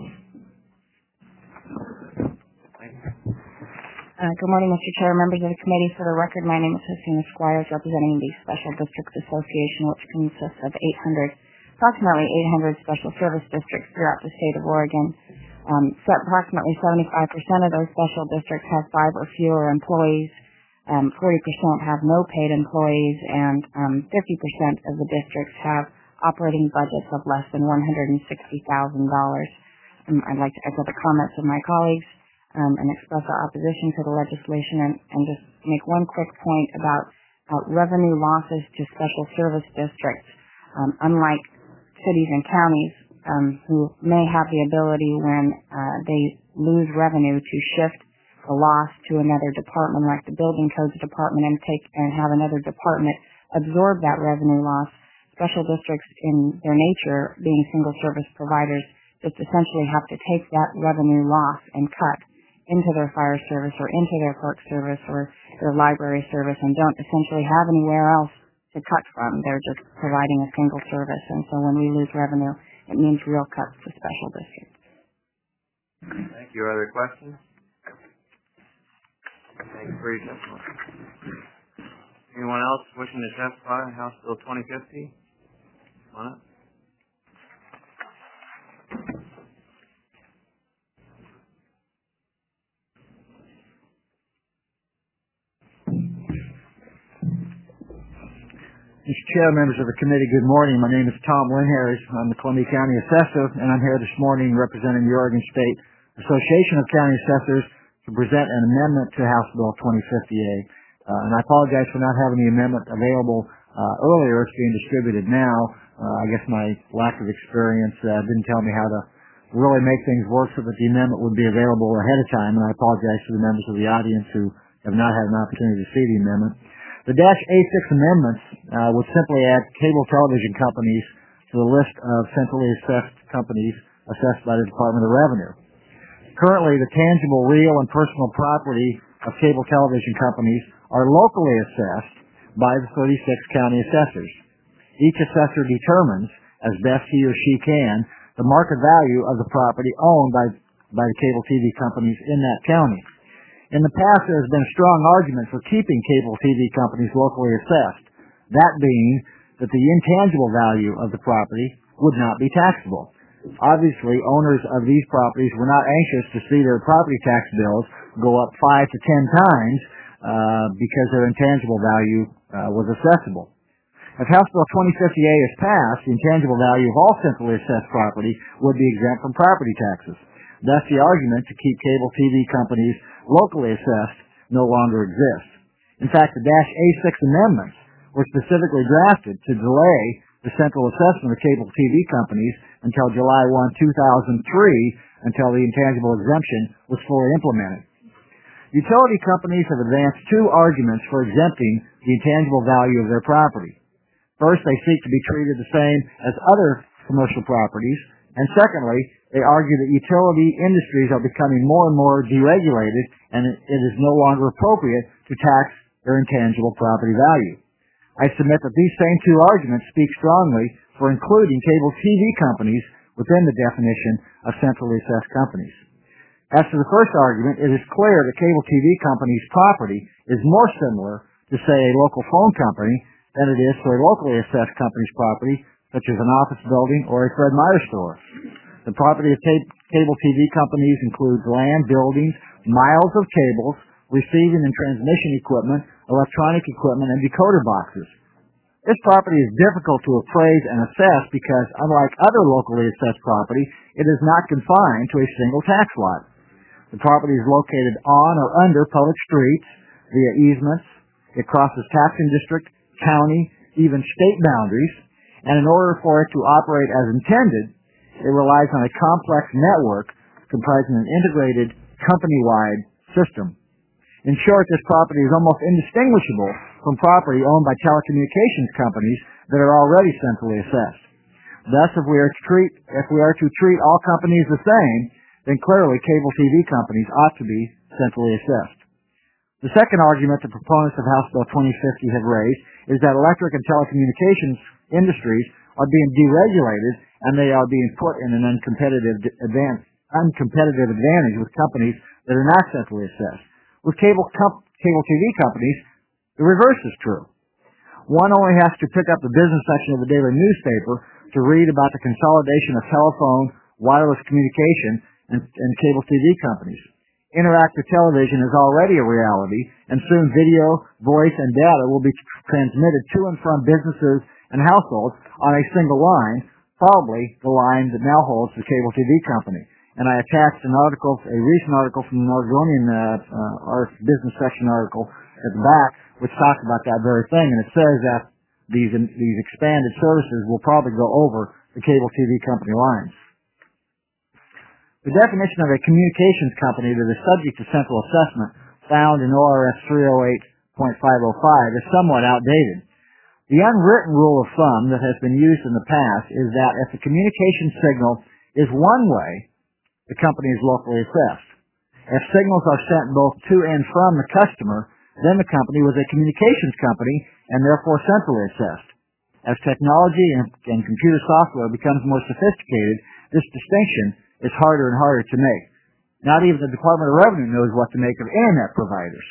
Uh, good morning, Mister Chair, members of the committee. For the record, my name is Justina Squires, representing the Special Districts Association, which consists of eight hundred, approximately eight hundred special service districts throughout the state of Oregon. Um, so approximately seventy-five percent of those special districts have five or fewer employees. Um, forty percent have no paid employees, and um, fifty percent of the districts have operating budgets of less than one hundred sixty thousand dollars. Um, I'd like to echo the comments of my colleagues um, and express our opposition to the legislation, and, and just make one quick point about uh, revenue losses to special service districts. Um, unlike cities and counties, um, who may have the ability when uh, they lose revenue to shift the loss to another department, like the building codes department, and take and have another department absorb that revenue loss. Special districts, in their nature, being single service providers, just essentially have to take that revenue loss and cut into their fire service or into their park service or their library service, and don't essentially have anywhere else to cut from. They're just providing a single service, and so when we lose revenue, it means real cuts to special districts. Thank you. Other questions? Thank you for your testimony. Anyone else wishing to testify on House Bill twenty fifty? Come on up. Mister Chair, members of the committee, good morning. My name is Tom Winharris. I'm the Columbia County Assessor, and I'm here this morning representing the Oregon State Association of County Assessors to present an amendment to House Bill twenty fifty A. Uh, and I apologize for not having the amendment available uh, earlier. It's being distributed now. Uh, I guess my lack of experience uh, didn't tell me how to really make things work so that the amendment would be available ahead of time, and I apologize to the members of the audience who have not had an opportunity to see the amendment. The Dash A six amendments uh, would simply add cable television companies to the list of centrally assessed companies assessed by the Department of Revenue. Currently, the tangible, real, and personal property of cable television companies are locally assessed by the thirty-six county assessors. Each assessor determines, as best he or she can, the market value of the property owned by, by the cable T V companies in that county. In the past, there has been a strong argument for keeping cable T V companies locally assessed, that being that the intangible value of the property would not be taxable. Obviously, owners of these properties were not anxious to see their property tax bills go up five to ten times uh, because their intangible value uh, was assessable. If House Bill twenty fifty A is passed, the intangible value of all centrally assessed property would be exempt from property taxes. Thus, the argument to keep cable T V companies locally assessed no longer exists. In fact, the Dash A six amendments were specifically drafted to delay the central assessment of cable T V companies until July first, two thousand three, until the intangible exemption was fully implemented. Utility companies have advanced two arguments for exempting the intangible value of their property. First, they seek to be treated the same as other commercial properties, and secondly, they argue that utility industries are becoming more and more deregulated, and it is no longer appropriate to tax their intangible property value. I submit that these same two arguments speak strongly for including cable T V companies within the definition of centrally assessed companies. As to the first argument, it is clear that cable T V companies' property is more similar to, say, a local phone company than it is to a locally assessed company's property, such as an office building or a Fred Meyer store. The property of cable T V companies includes land, buildings, miles of cables, receiving and transmission equipment, electronic equipment, and decoder boxes. This property is difficult to appraise and assess because, unlike other locally assessed property, it is not confined to a single tax lot. The property is located on or under public streets via easements. It crosses taxing district, county, even state boundaries, and in order for it to operate as intended, it relies on a complex network comprising an integrated, company-wide system. In short, this property is almost indistinguishable from property owned by telecommunications companies that are already centrally assessed. Thus, if we are to treat, if we are to treat all companies the same, then clearly cable T V companies ought to be centrally assessed. The second argument the proponents of House Bill twenty fifty have raised is that electric and telecommunications industries are being deregulated and they are being put in an uncompetitive advantage, uncompetitive advantage with companies that are not centrally assessed. With cable, com- cable T V companies, the reverse is true. One only has to pick up the business section of the daily newspaper to read about the consolidation of telephone, wireless communication, and, and cable T V companies. Interactive television is already a reality, and soon video, voice, and data will be transmitted to and from businesses and households on a single line, probably the line that now holds the cable T V company. And I attached an article, a recent article from the Oregonian uh, uh, our business section article at the back, which talks about that very thing, and it says that these these expanded services will probably go over the cable T V company lines. The definition of a communications company that is subject to central assessment found in O R S three oh eight point five oh five is somewhat outdated. The unwritten rule of thumb that has been used in the past is that if the communication signal is one way, the company is locally assessed. If signals are sent both to and from the customer, then the company was a communications company and therefore centrally assessed. As technology and, and computer software becomes more sophisticated, this distinction is harder and harder to make. Not even the Department of Revenue knows what to make of internet providers.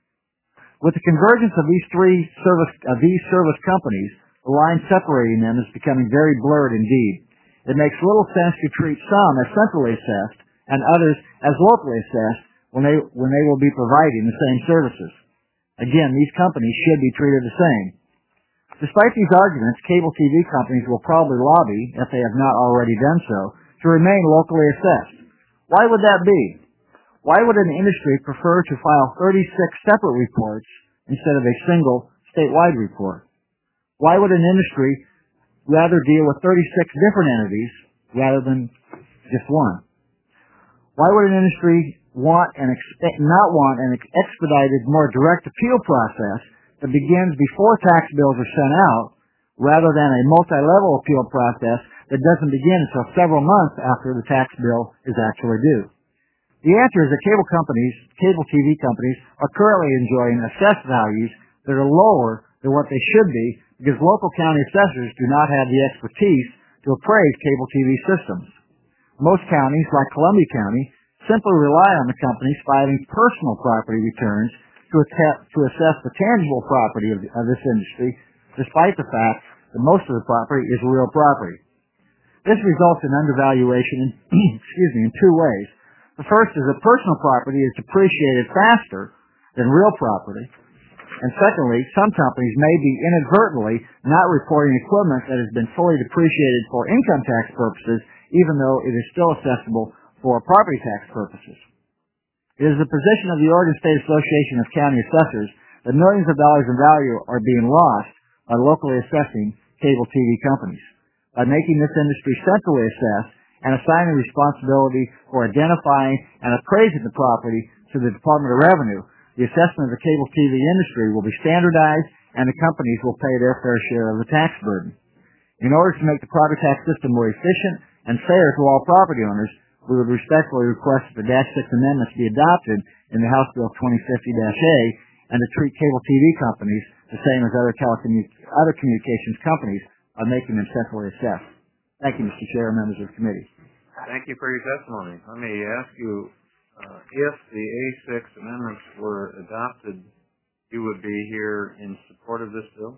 With the convergence of these three service of these service companies, the line separating them is becoming very blurred indeed. It makes little sense to treat some as centrally assessed and others as locally assessed when they when they will be providing the same services. Again, these companies should be treated the same. Despite these arguments, cable T V companies will probably lobby, if they have not already done so, to remain locally assessed. Why would that be? Why would an industry prefer to file thirty-six separate reports instead of a single statewide report? Why would an industry rather deal with thirty-six different entities rather than just one? Why would an industry want and expect, not want an expedited, more direct appeal process that begins before tax bills are sent out rather than a multi-level appeal process that doesn't begin until several months after the tax bill is actually due? The answer is that cable companies, cable T V companies, are currently enjoying assessed values that are lower than what they should be because local county assessors do not have the expertise to appraise cable T V systems. Most counties, like Columbia County, simply rely on the companies filing personal property returns to, att- to assess the tangible property of, of this industry, despite the fact that most of the property is real property. This results in undervaluation in, excuse me, in two ways. The first is that personal property is depreciated faster than real property. And secondly, some companies may be inadvertently not reporting equipment that has been fully depreciated for income tax purposes, even though it is still assessable for property tax purposes. It is the position of the Oregon State Association of County Assessors that millions of dollars in value are being lost by locally assessing cable T V companies. By making this industry centrally assessed and assigning responsibility for identifying and appraising the property to the Department of Revenue, the assessment of the cable T V industry will be standardized and the companies will pay their fair share of the tax burden. In order to make the property tax system more efficient and fair to all property owners, we would respectfully request that the Dash six amendments be adopted in the House Bill twenty fifty A and to treat cable T V companies the same as other telecommu- other communications companies by making them centrally assessed. Thank you, Mister Chair and members of the committee. Thank you for your testimony. Let me ask you, uh, if the A six amendments were adopted, you would be here in support of this bill?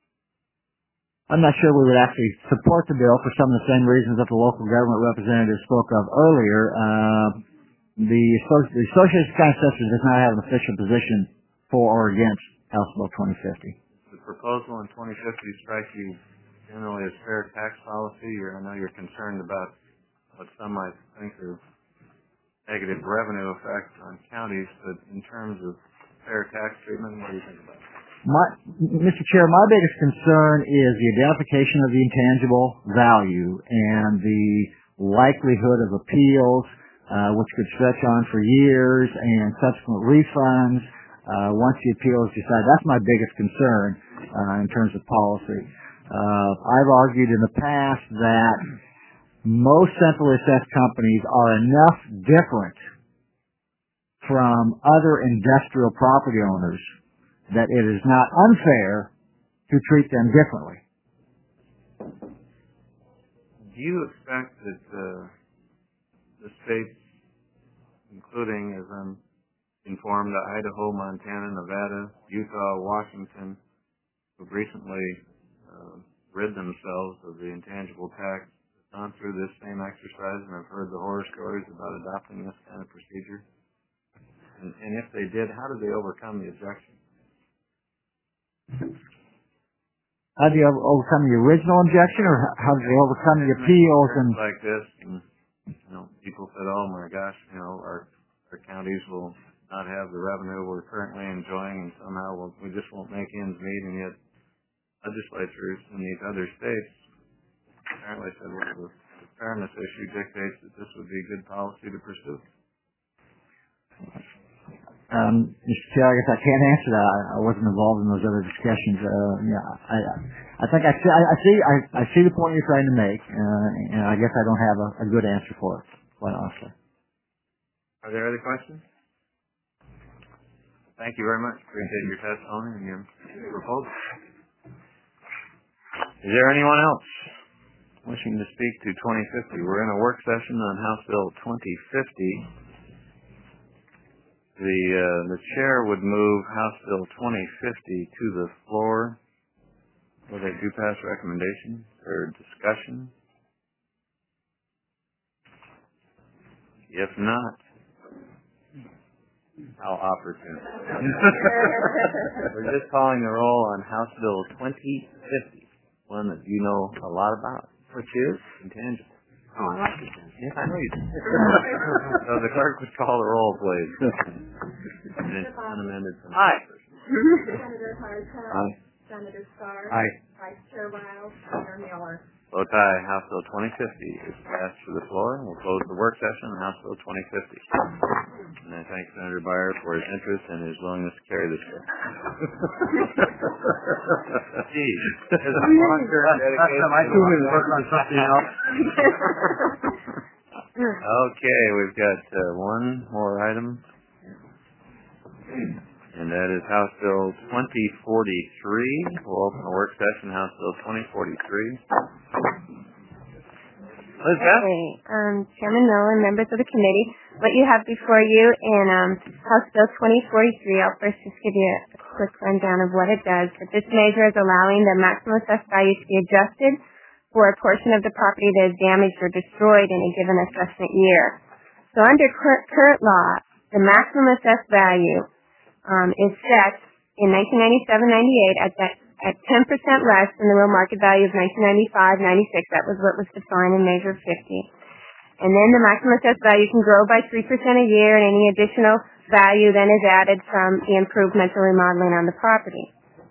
I'm not sure we would actually support the bill for some of the same reasons that the local government representative spoke of earlier. Uh, the, the Association of County Assessors does not have an official position for or against House Bill twenty fifty. The proposal in twenty fifty strikes you generally as fair tax policy. You're, I know you're concerned about what some might think are negative revenue effects on counties, but in terms of fair tax treatment, what do you think about it? My, Mister Chair, my biggest concern is the identification of the intangible value and the likelihood of appeals, uh, which could stretch on for years, and subsequent refunds uh, once the appeal is decided. That's my biggest concern uh, in terms of policy. Uh, I've argued in the past that most centrally assessed companies are enough different from other industrial property owners that it is not unfair to treat them differently. Do you expect that uh, the states, including, as I'm informed, Idaho, Montana, Nevada, Utah, Washington, who've recently uh, rid themselves of the intangible tax, have gone through this same exercise, and I've heard the horror stories about adopting this kind of procedure? And, and if they did, how did they overcome the objection? How do you overcome the original objection, or how do they overcome the appeals? And like this, and you know, people said, "Oh my gosh, you know, our our counties will not have the revenue we're currently enjoying, and somehow we'll, we just won't make ends meet." And yet, legislatures in these other states apparently said, "Well, the, the fairness issue dictates that this would be good policy to pursue." Um, Mister Chair, I guess I can't answer that. I, I wasn't involved in those other discussions. Uh, yeah, I, I think I see, I, I see, I, I see the point you're trying to make, uh, and I guess I don't have a, a good answer for it, quite honestly. Are there other questions? Thank you very much. Appreciate your testimony and your proposal. Is there anyone else wishing to speak to twenty fifty? We're in a work session on House Bill twenty fifty. The, uh, the chair would move House Bill twenty fifty to the floor with a due pass recommendation or discussion. If not, how opportune. We're just calling the roll on House Bill twenty fifty, one that you know a lot about, which is intangible. Oh, I like it. Yes, I know you do. So the clerk would call the roll, please. And it's unamended. Aye. Senator Hartog. Aye. Senator Starr. Aye. Vice Chair Wiles. Chair Miller. Vote aye. House Bill twenty fifty is passed to the floor. We'll close the work session on House Bill twenty fifty. And I thank Senator Beyer for his interest and his willingness to carry this bill. Gee, there's a volunteer dedication. I too will work on something else. Okay, we've got uh, one more item. And that is House Bill twenty forty-three. We'll open the work session, House Bill twenty forty-three. Okay, um, Chairman Nolan, members of the committee, what you have before you in um, House Bill twenty forty-three, I'll first just give you a quick rundown of what it does. But this measure is allowing the maximum assessed value to be adjusted for a portion of the property that is damaged or destroyed in a given assessment year. So under cur- current law, the maximum assessed value Um, is set in nineteen ninety-seven ninety-eight at that, at ten percent less than the real market value of nineteen ninety-five ninety-six. That was what was defined in Measure fifty. And then the maximum assessed value can grow by three percent a year, and any additional value then is added from the improvements or remodeling on the property.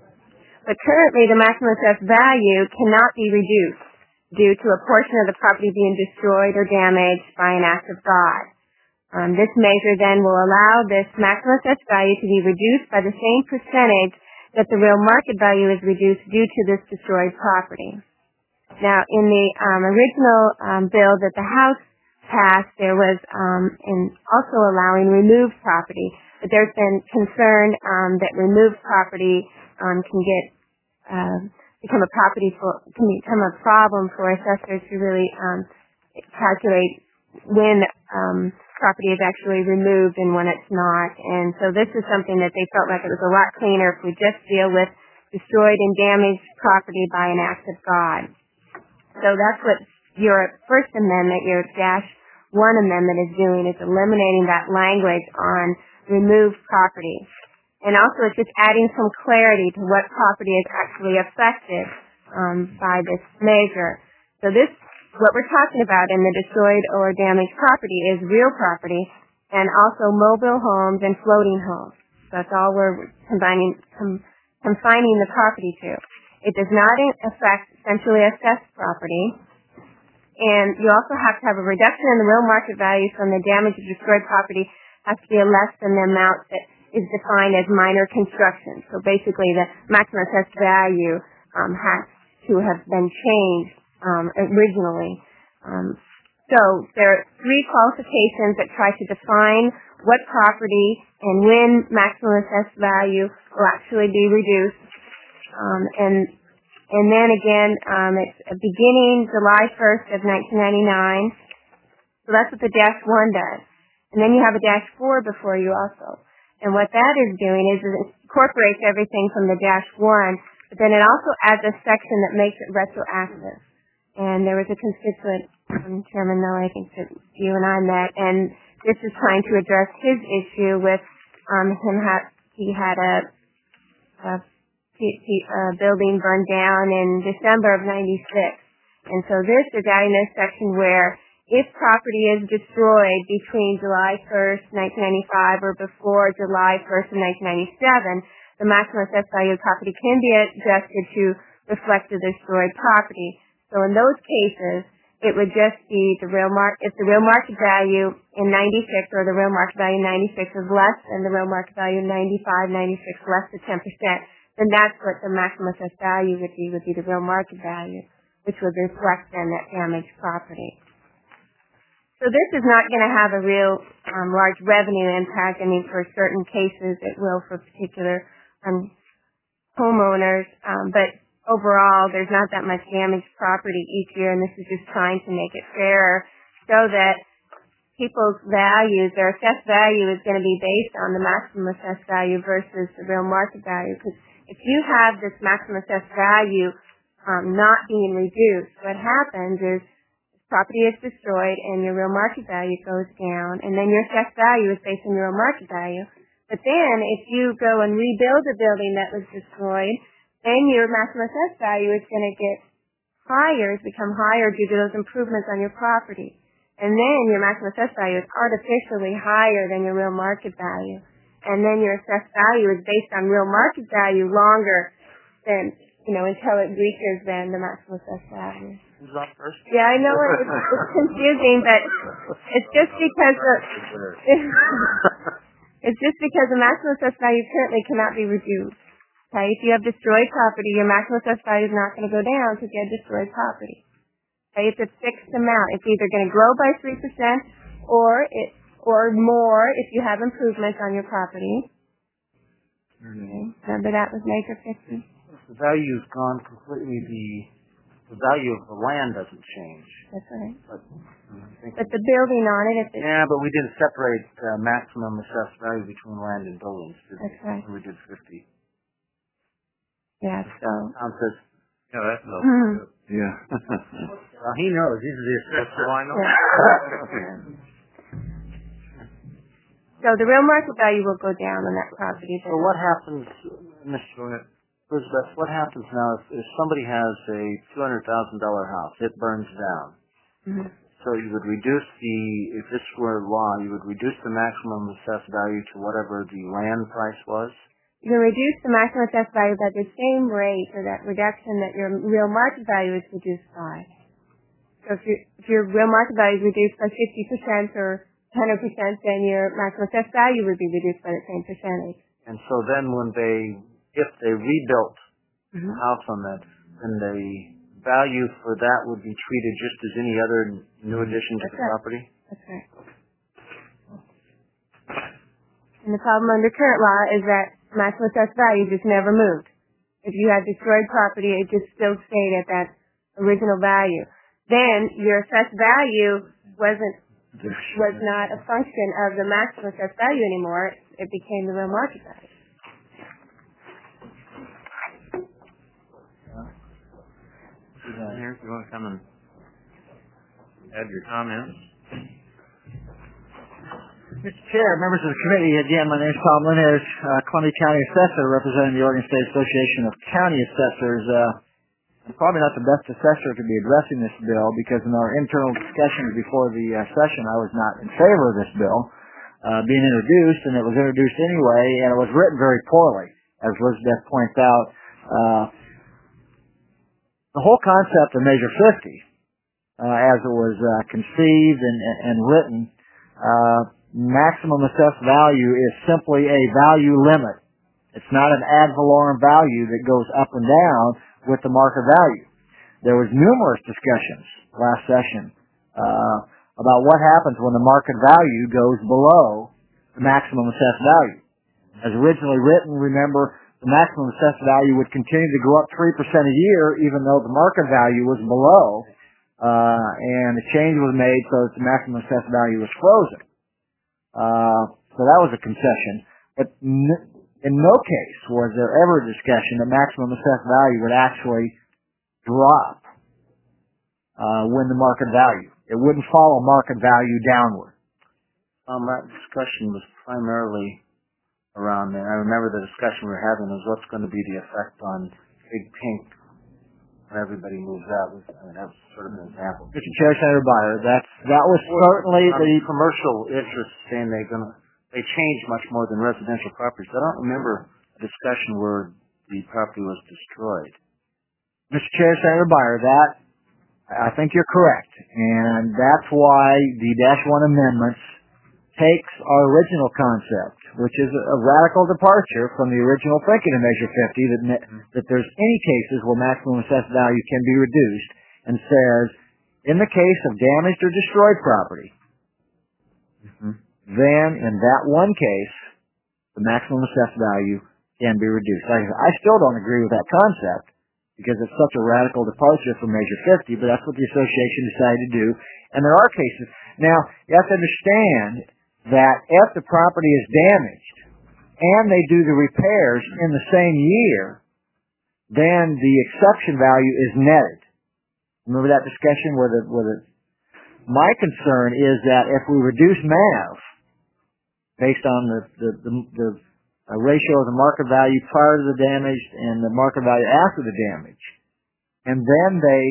But currently, the maximum assessed value cannot be reduced due to a portion of the property being destroyed or damaged by an act of God. Um, this measure then will allow this maximum assessed value to be reduced by the same percentage that the real market value is reduced due to this destroyed property. Now, in the um, original um, bill that the House passed, there was um, in also allowing removed property, but there's been concern um, that removed property um, can get uh, become a property for can become a problem for assessors to really um, calculate when um, property is actually removed and when it's not. And so this is something that they felt like it was a lot cleaner if we just deal with destroyed and damaged property by an act of God. So that's what your First Amendment, your Dash one Amendment is doing, is eliminating that language on removed property. And also it's just adding some clarity to what property is actually affected um, by this measure. So this What we're talking about in the destroyed or damaged property is real property and also mobile homes and floating homes. So that's all we're combining, com, confining the property to. It does not affect centrally assessed property. And you also have to have a reduction in the real market value from the damaged or destroyed property has to be less than the amount that is defined as minor construction. So basically the maximum assessed value um, has to have been changed Um, originally. Um, So there are three qualifications that try to define what property and when maximum assessed value will actually be reduced. Um, and and then again, um, it's beginning July first of nineteen ninety-nine. So that's what the dash one does. And then you have a dash four before you also. And what that is doing is it incorporates everything from the dash one, but then it also adds a section that makes it retroactive. And there was a constituent, um, Chairman Miller, I think that you and I met, and this is trying to address his issue with um, him. Ha- he had a, a, a building burned down in December of ninety-six. And so this is adding a section where if property is destroyed between July first, nineteen ninety-five or before July first of nineteen ninety-seven, the maximum assessed value of property can be adjusted to reflect the destroyed property. So in those cases, it would just be the real mark, if the real market value in ninety-six or the real market value in ninety-six is less than the real market value in ninety-five, ninety-six, less than ten percent, then that's what the maximum assessed value would be, would be the real market value, which would reflect then that damaged property. So this is not going to have a real um, large revenue impact. I mean, for certain cases it will for particular um, homeowners, um, but overall there's not that much damaged property each year, and this is just trying to make it fairer so that people's values, their assessed value is going to be based on the maximum assessed value versus the real market value. Because if you have this maximum assessed value um, not being reduced, what happens is property is destroyed and your real market value goes down, and then your assessed value is based on your real market value. But then if you go and rebuild a building that was destroyed, then your maximum assessed value is going to get higher, it's become higher due to those improvements on your property. And then your maximum assessed value is artificially higher than your real market value. And then your assessed value is based on real market value longer than, you know, until it reaches then the maximum assessed value. Who's on first? Yeah, I know it, it's, it's confusing, but it's just because the, it's just because the maximum assessed value currently cannot be reduced. Okay, if you have destroyed property, your maximum assessed value is not going to go down because you have destroyed property. Okay, it's a fixed amount. It's either going to grow by three percent or it, or more if you have improvements on your property. Okay. Remember that was major fifty? The value's gone completely, the the value of the land doesn't change. That's right. But, but the building on it, if it... Yeah, but we didn't separate uh, maximum assessed value between land and buildings. Did That's we? right. We did fifty. Yeah, so... Tom says, yeah, that's no. Mm. Yeah. Well, he knows. He's the assessor. Well, I know. So the real market value will go down on that property. So what happens, Mister Elizabeth, what happens now if, if somebody has a two hundred thousand dollars house, it burns down. Mm-hmm. So you would reduce the, if this were law, you would reduce the maximum assessed value to whatever the land price was? You can reduce the maximum assessed value by the same rate or that reduction that your real market value is reduced by. So if, you, if your real market value is reduced by fifty percent or one hundred percent, then your maximum assessed value would be reduced by the same percentage. And so then when they, if they rebuilt mm-hmm. the house on that, then the value for that would be treated just as any other new addition to That's the right. property? That's right. And the problem under current law is that maximum assessed value just never moved. If you had destroyed property, it just still stayed at that original value. Then your assessed value wasn't was not a function of the maximum assessed value anymore. It became the real market value. Here, if you want to come and add your comments. Mister Chair, members of the committee, again, my name is Tom Linhares, uh, Columbia County Assessor, representing the Oregon State Association of County Assessors. Uh, I'm probably not the best assessor to be addressing this bill because in our internal discussions before the uh, session, I was not in favor of this bill uh, being introduced, and it was introduced anyway, and it was written very poorly, as Elizabeth points out. Uh, the whole concept of Measure fifty, uh, as it was uh, conceived and, and written, uh, maximum assessed value is simply a value limit. It's not an ad valorem value that goes up and down with the market value. There was numerous discussions last session uh, about what happens when the market value goes below the maximum assessed value. As originally written, remember, the maximum assessed value would continue to go up three percent a year even though the market value was below, uh, and a change was made so that the maximum assessed value was frozen. Uh, so that was a concession. But n- in no case was there ever a discussion that maximum assessed value would actually drop uh, when the market value. It wouldn't follow market value downward. Um, that discussion was primarily around there. I remember the discussion we were having was what's going to be the effect on Big Pink when everybody moves out. I mean, that was sort of an example. Mister Chair, Senator Byer, that's, that was certainly um, the commercial interest saying they're going to, they change much more than residential properties. I don't remember a discussion where the property was destroyed. Mister Chair, Senator Byer, that, I think you're correct. And that's why the Dash one amendments takes our original concept, which is a radical departure from the original thinking of Measure fifty, that, that there's any cases where maximum assessed value can be reduced, and says, in the case of damaged or destroyed property, mm-hmm. then in that one case, the maximum assessed value can be reduced. I, I still don't agree with that concept, because it's such a radical departure from Measure fifty, but that's what the association decided to do. And there are cases. Now, you have to understand that if the property is damaged and they do the repairs in the same year, then the exception value is netted. Remember that discussion where the, where the, my concern is that if we reduce M A V based on the, the, the, the a ratio of the market value prior to the damage and the market value after the damage, and then they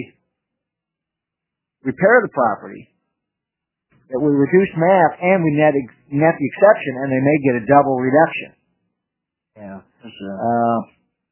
repair the property, that we reduce M A V and we net, net the exception, and they may get a double reduction. Yeah, that's a, uh,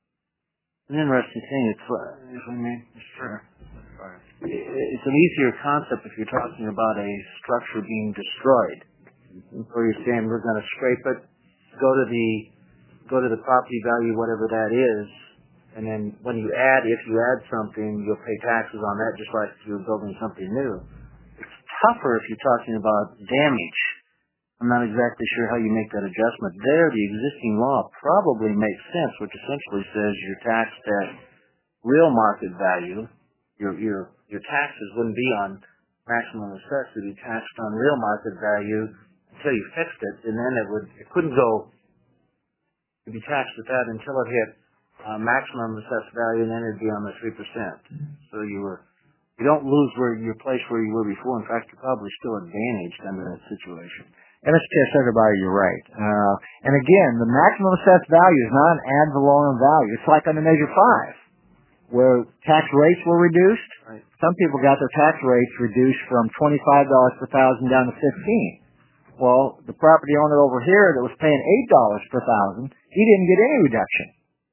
an interesting thing. It's, uh, if I may, sure. It's an easier concept if you're talking about a structure being destroyed, where you're saying we're going to scrape it, go to the go to the property value, whatever that is, and then when you add, if you add something, you'll pay taxes on that just like if you're building something new. It's tougher if you're talking about damage. I'm not exactly sure how you make that adjustment. There, the existing law probably makes sense, which essentially says you're taxed at real market value. Your your your taxes wouldn't be on maximum assessed; it'd be taxed on real market value until you fixed it, and then it would it couldn't go. It'd be taxed at that until it hit uh, maximum assessed value, and then it'd be on the three percent. So you were you don't lose where your place where you were before. In fact, you're probably still advantaged under that situation. And Mister Chair, Senator Byer, you're right. Uh, and again, the maximum assessed value is not an ad valorem value. It's like under Measure five, where tax rates were reduced. Right. Some people got their tax rates reduced from twenty-five dollars per thousand down to fifteen. Well, the property owner over here that was paying eight dollars per thousand, he didn't get any reduction.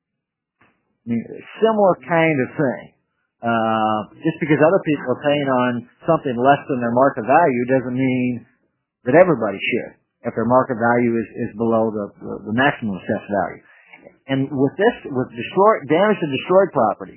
I mean, similar kind of thing. Uh, just because other people are paying on something less than their market value doesn't mean that everybody should, if their market value is, is below the, the, the maximum assessed value. And with this, with destroyed, damaged and destroyed property,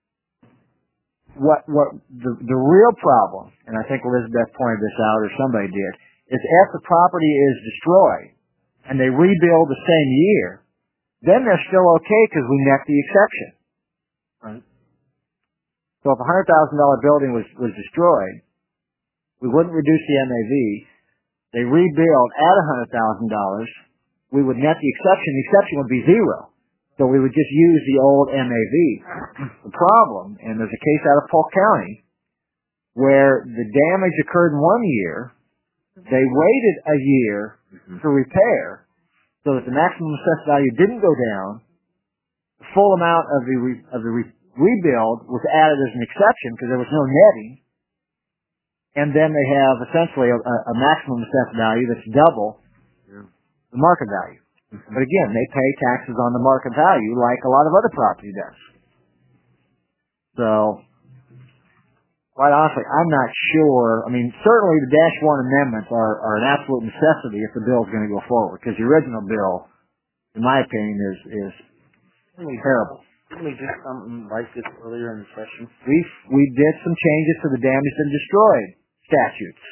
what, what the, the real problem, and I think Elizabeth pointed this out, or somebody did, is if the property is destroyed and they rebuild the same year, then they're still okay because we net the exception. Right. So if a one hundred thousand dollars building was, was destroyed, we wouldn't reduce the M A V. They rebuild at one hundred thousand dollars, we would net the exception. The exception would be zero. So we would just use the old M A V. The problem, and there's a case out of Polk County, where the damage occurred in one year, they waited a year mm-hmm. to repair so that the maximum assessed value didn't go down. The full amount of the re, of the re, rebuild was added as an exception because there was no netting. And then they have essentially a, a maximum assessed value that's double yeah. the market value. Mm-hmm. But again, they pay taxes on the market value like a lot of other property does. So, quite honestly, I'm not sure. I mean, certainly the Dash one amendments are, are an absolute necessity if the bill is going to go forward, because the original bill, in my opinion, is is terrible. Didn't we do something like this earlier in the session? We we did some changes to the damaged and destroyed statutes.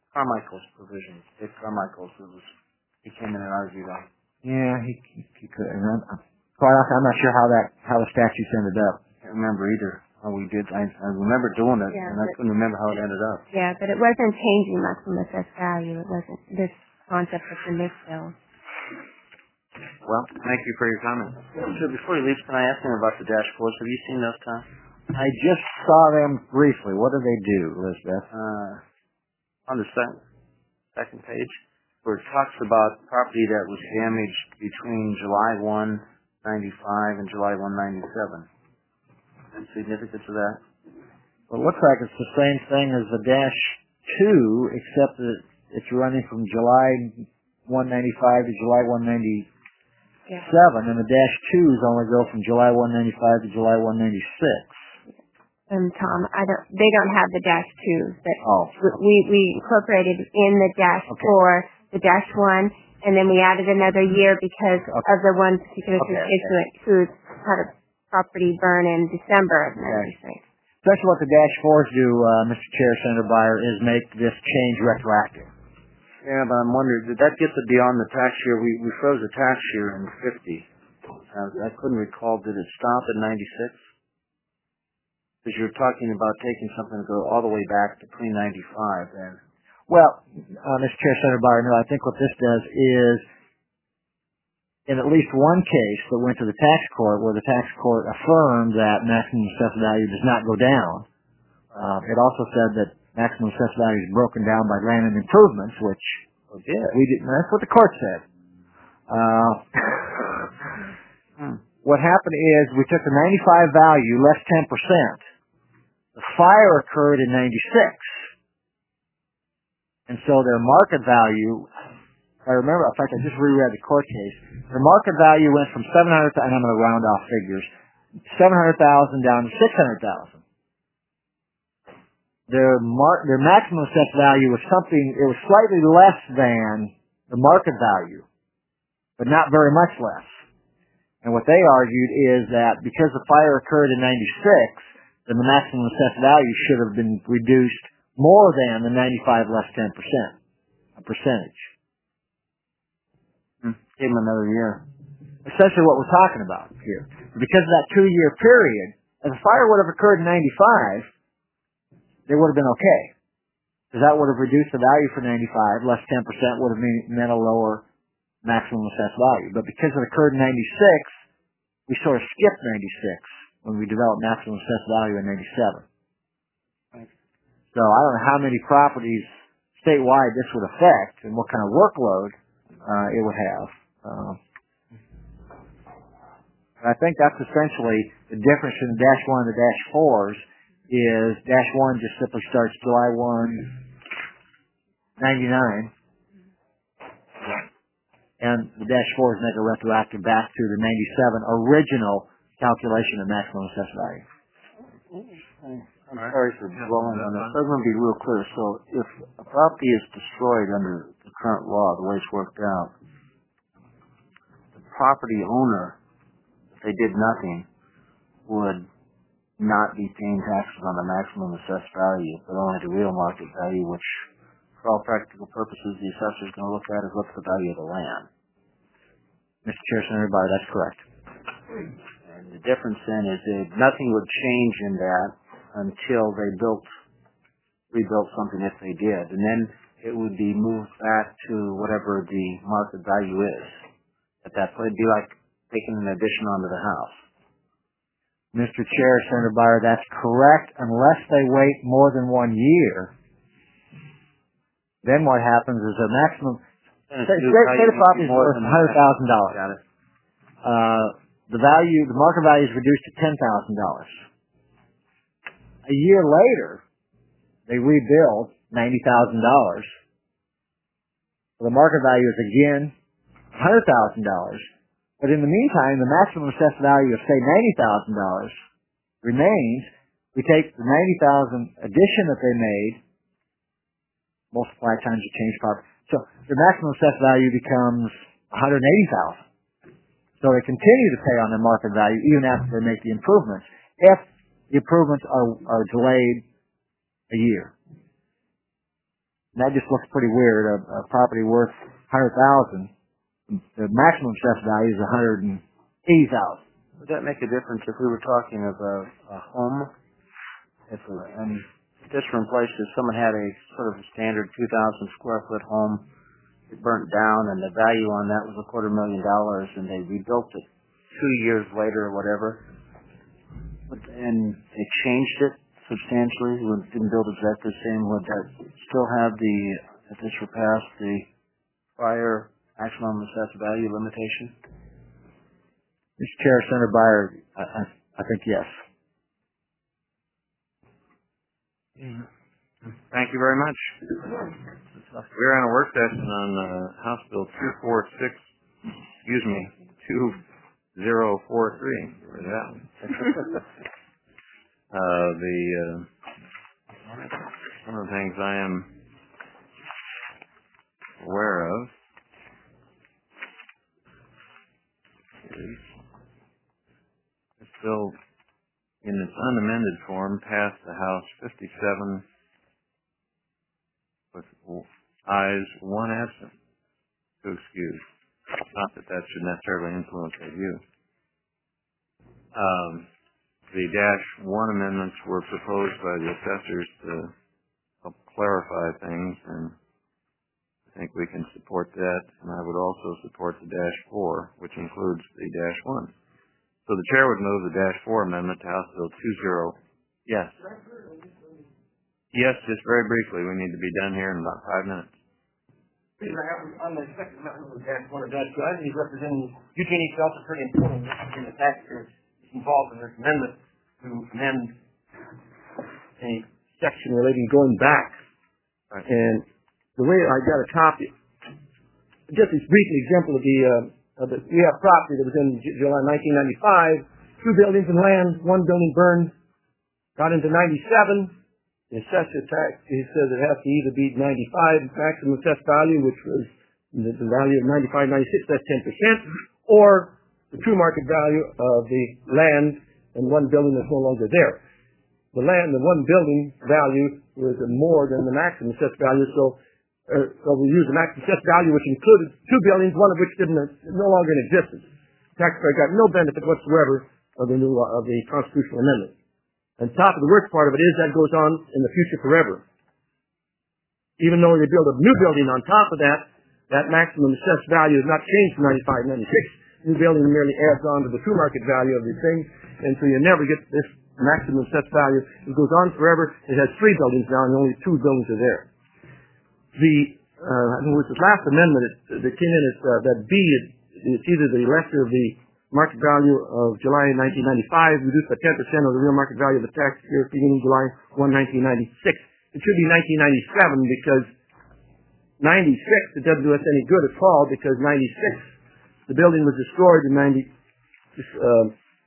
Carmichael's provisions. Dick Carmichael's, it was, he came in and argued on. Yeah, he, he, he could. And I'm, quite honestly, I'm not sure how that how the statutes ended up. I can't remember either how we did. I, I remember doing it, Yeah, and I couldn't remember how it ended up. Yeah, but it wasn't changing maximum assessed value. It wasn't this concept that's in this bill. Well, thank you for your comments. So before he leaves, can I ask him about the dashboards? Have you seen those, Tom? I just saw them briefly. What do they do, Elizabeth? Uh, on the second, second page, where it talks about property that was damaged between July first, ninety-five and July first, ninety-seven. The significance of that? Well, it looks like it's the same thing as the dash two, except that it's running from July first, ninety-five to July first, ninety-seven, yeah. And the dash twos only go from July first, ninety-five to July first, ninety-six. Um, Tom, I don't. They don't have the dash twos, but oh. we we incorporated in the dash okay. four the dash one, and then we added another year because okay. of the one particular okay, constituent okay. who had a property burn in December of ninety-six. That's what the dash fours do, uh, Mister Chair, Senator Byer, is make this change retroactive. Yeah, but I'm wondering, did that get to beyond the tax year? We we froze the tax year in fifty. Uh, I couldn't recall. Did it stop at ninety-six? Because you're talking about taking something to go all the way back to pre ninety-five, then. Well, uh, Mister Chair, Senator Byer, no, I think what this does is, in at least one case that went to the tax court, where the tax court affirmed that maximum assessed value does not go down. Uh, it also said that maximum assessed value is broken down by land and improvements, which oh, yeah. we didn't. That's what the court said. Uh, hmm. What happened is we took the ninety-five value less ten percent. The fire occurred in ninety-six. And so their market value, if I remember, in fact, I just reread the court case. Their market value went from seven hundred thousand, and I'm going to round off figures, seven hundred thousand down to six hundred thousand. Their mar- their maximum assessed value was something, it was slightly less than the market value, but not very much less. And what they argued is that because the fire occurred in ninety-six, then the maximum assessed value should have been reduced more than the ninety-five less ten percent, a percentage. Hmm. Give them another year. Essentially what we're talking about here. Because of that two-year period, if the fire would have occurred in ninety-five, they would have been okay. Because that would have reduced the value for ninety-five, less ten percent would have meant a lower maximum assessed value. But because it occurred in ninety-six, we sort of skipped ninety-six when we developed maximum assessed value in ninety-seven. Right. So I don't know how many properties statewide this would affect and what kind of workload uh, it would have. Uh, I think that's essentially the difference in the dash one and the dash fours is dash one just simply starts July first, ninety-nine. And the dash fours make a retroactive back to the ninety-seven original calculation of maximum assessed value. I'm sorry for blowing on this. I want to be real clear. So if a property is destroyed under the current law, the way it's worked out, the property owner, if they did nothing, would not be paying taxes on the maximum assessed value, but only the real market value, which for all practical purposes, the assessor is going to look at is what's the value of the land. Mister Chair, Senator Byer, that's correct. And the difference then is that nothing would change in that until they built, rebuilt something if they did. And then it would be moved back to whatever the market value is. At that point, it'd be like taking an addition onto the house. Mister Chair, Senator Byer, that's correct unless they wait more than one year. Then what happens is a maximum, say, say, say the property is worth one hundred thousand dollars. Got it. Uh, the value, the market value is reduced to ten thousand dollars. A year later, they rebuild ninety thousand dollars. So the market value is again one hundred thousand dollars. But in the meantime, the maximum assessed value of, say, ninety thousand dollars remains. We take the ninety thousand dollars addition that they made, multiply times the change property. So the maximum assessed value becomes one hundred eighty thousand dollars. So they continue to pay on their market value even after they make the improvements, if the improvements are, are delayed a year. And that just looks pretty weird. A, a property worth one hundred thousand dollars, the maximum assessed value is one hundred eighty thousand dollars. Would that make a difference if we were talking of a, a home? If a, and just for place, if someone had a sort of a standard two thousand square foot home, it burnt down, and the value on that was a quarter million dollars, and they rebuilt it two years later or whatever, and they changed it substantially, didn't build exactly the same, would that still have the, if this were passed, the prior maximum assessed value limitation? Mister Chair, Senator Byer, I, I, I think yes. Thank you very much. We're on a work session on uh, House Bill two four six, excuse me, two zero four three. For that one. uh, the uh, one of the things I am aware of is this bill, in its unamended form, passed the House fifty-seven with ayes, one absent, to excuse. Not that that should necessarily influence our view. Um, the dash one amendments were proposed by the assessors to help clarify things, and I think we can support that, and I would also support the dash four, which includes the dash one. So the chair would move the dash four amendment to House Bill two zero. Yes. Yes, just very briefly. We need to be done here in about five minutes. On the second amendment of dash one or dash two, I think he's representing Eugene E. Phelps, pretty important in the taxpayers involved in this amendment to amend a section relating going back. Right. And the way I got a copy, just this brief example of the, uh, of the, we have property that was in July nineteen ninety-five, two buildings and land, one building burned, got into ninety-seven. The assessor tax, he says it has to either be ninety-five maximum assessed value, which was the, the value of ninety-five, ninety-six, that's ten percent, or the true market value of the land and one building that's no longer there. The land, the one building value was more than the maximum assessed value, so uh, so we used the maximum assessed value, which included two buildings, one of which didn't no longer in existence. The taxpayer got no benefit whatsoever of the new of the constitutional amendment. And top of the worst part of it is that goes on in the future forever. Even though they build a new building on top of that, that maximum assessed value is not changed to ninety-five, ninety-six. New building merely adds on to the true market value of the thing, and so you never get this maximum assessed value. It goes on forever. It has three buildings now, and only two buildings are there. The uh, I think it was the last amendment that, that came in is uh, that B. It, it's either the lesser of the market value of July nineteen ninety-five, reduced by ten percent of the real market value of the tax year beginning July first, nineteen ninety-six. It should be nineteen ninety-seven because ninety-six, it doesn't do us any good at all because ninety-six, the building was destroyed in ninety, uh,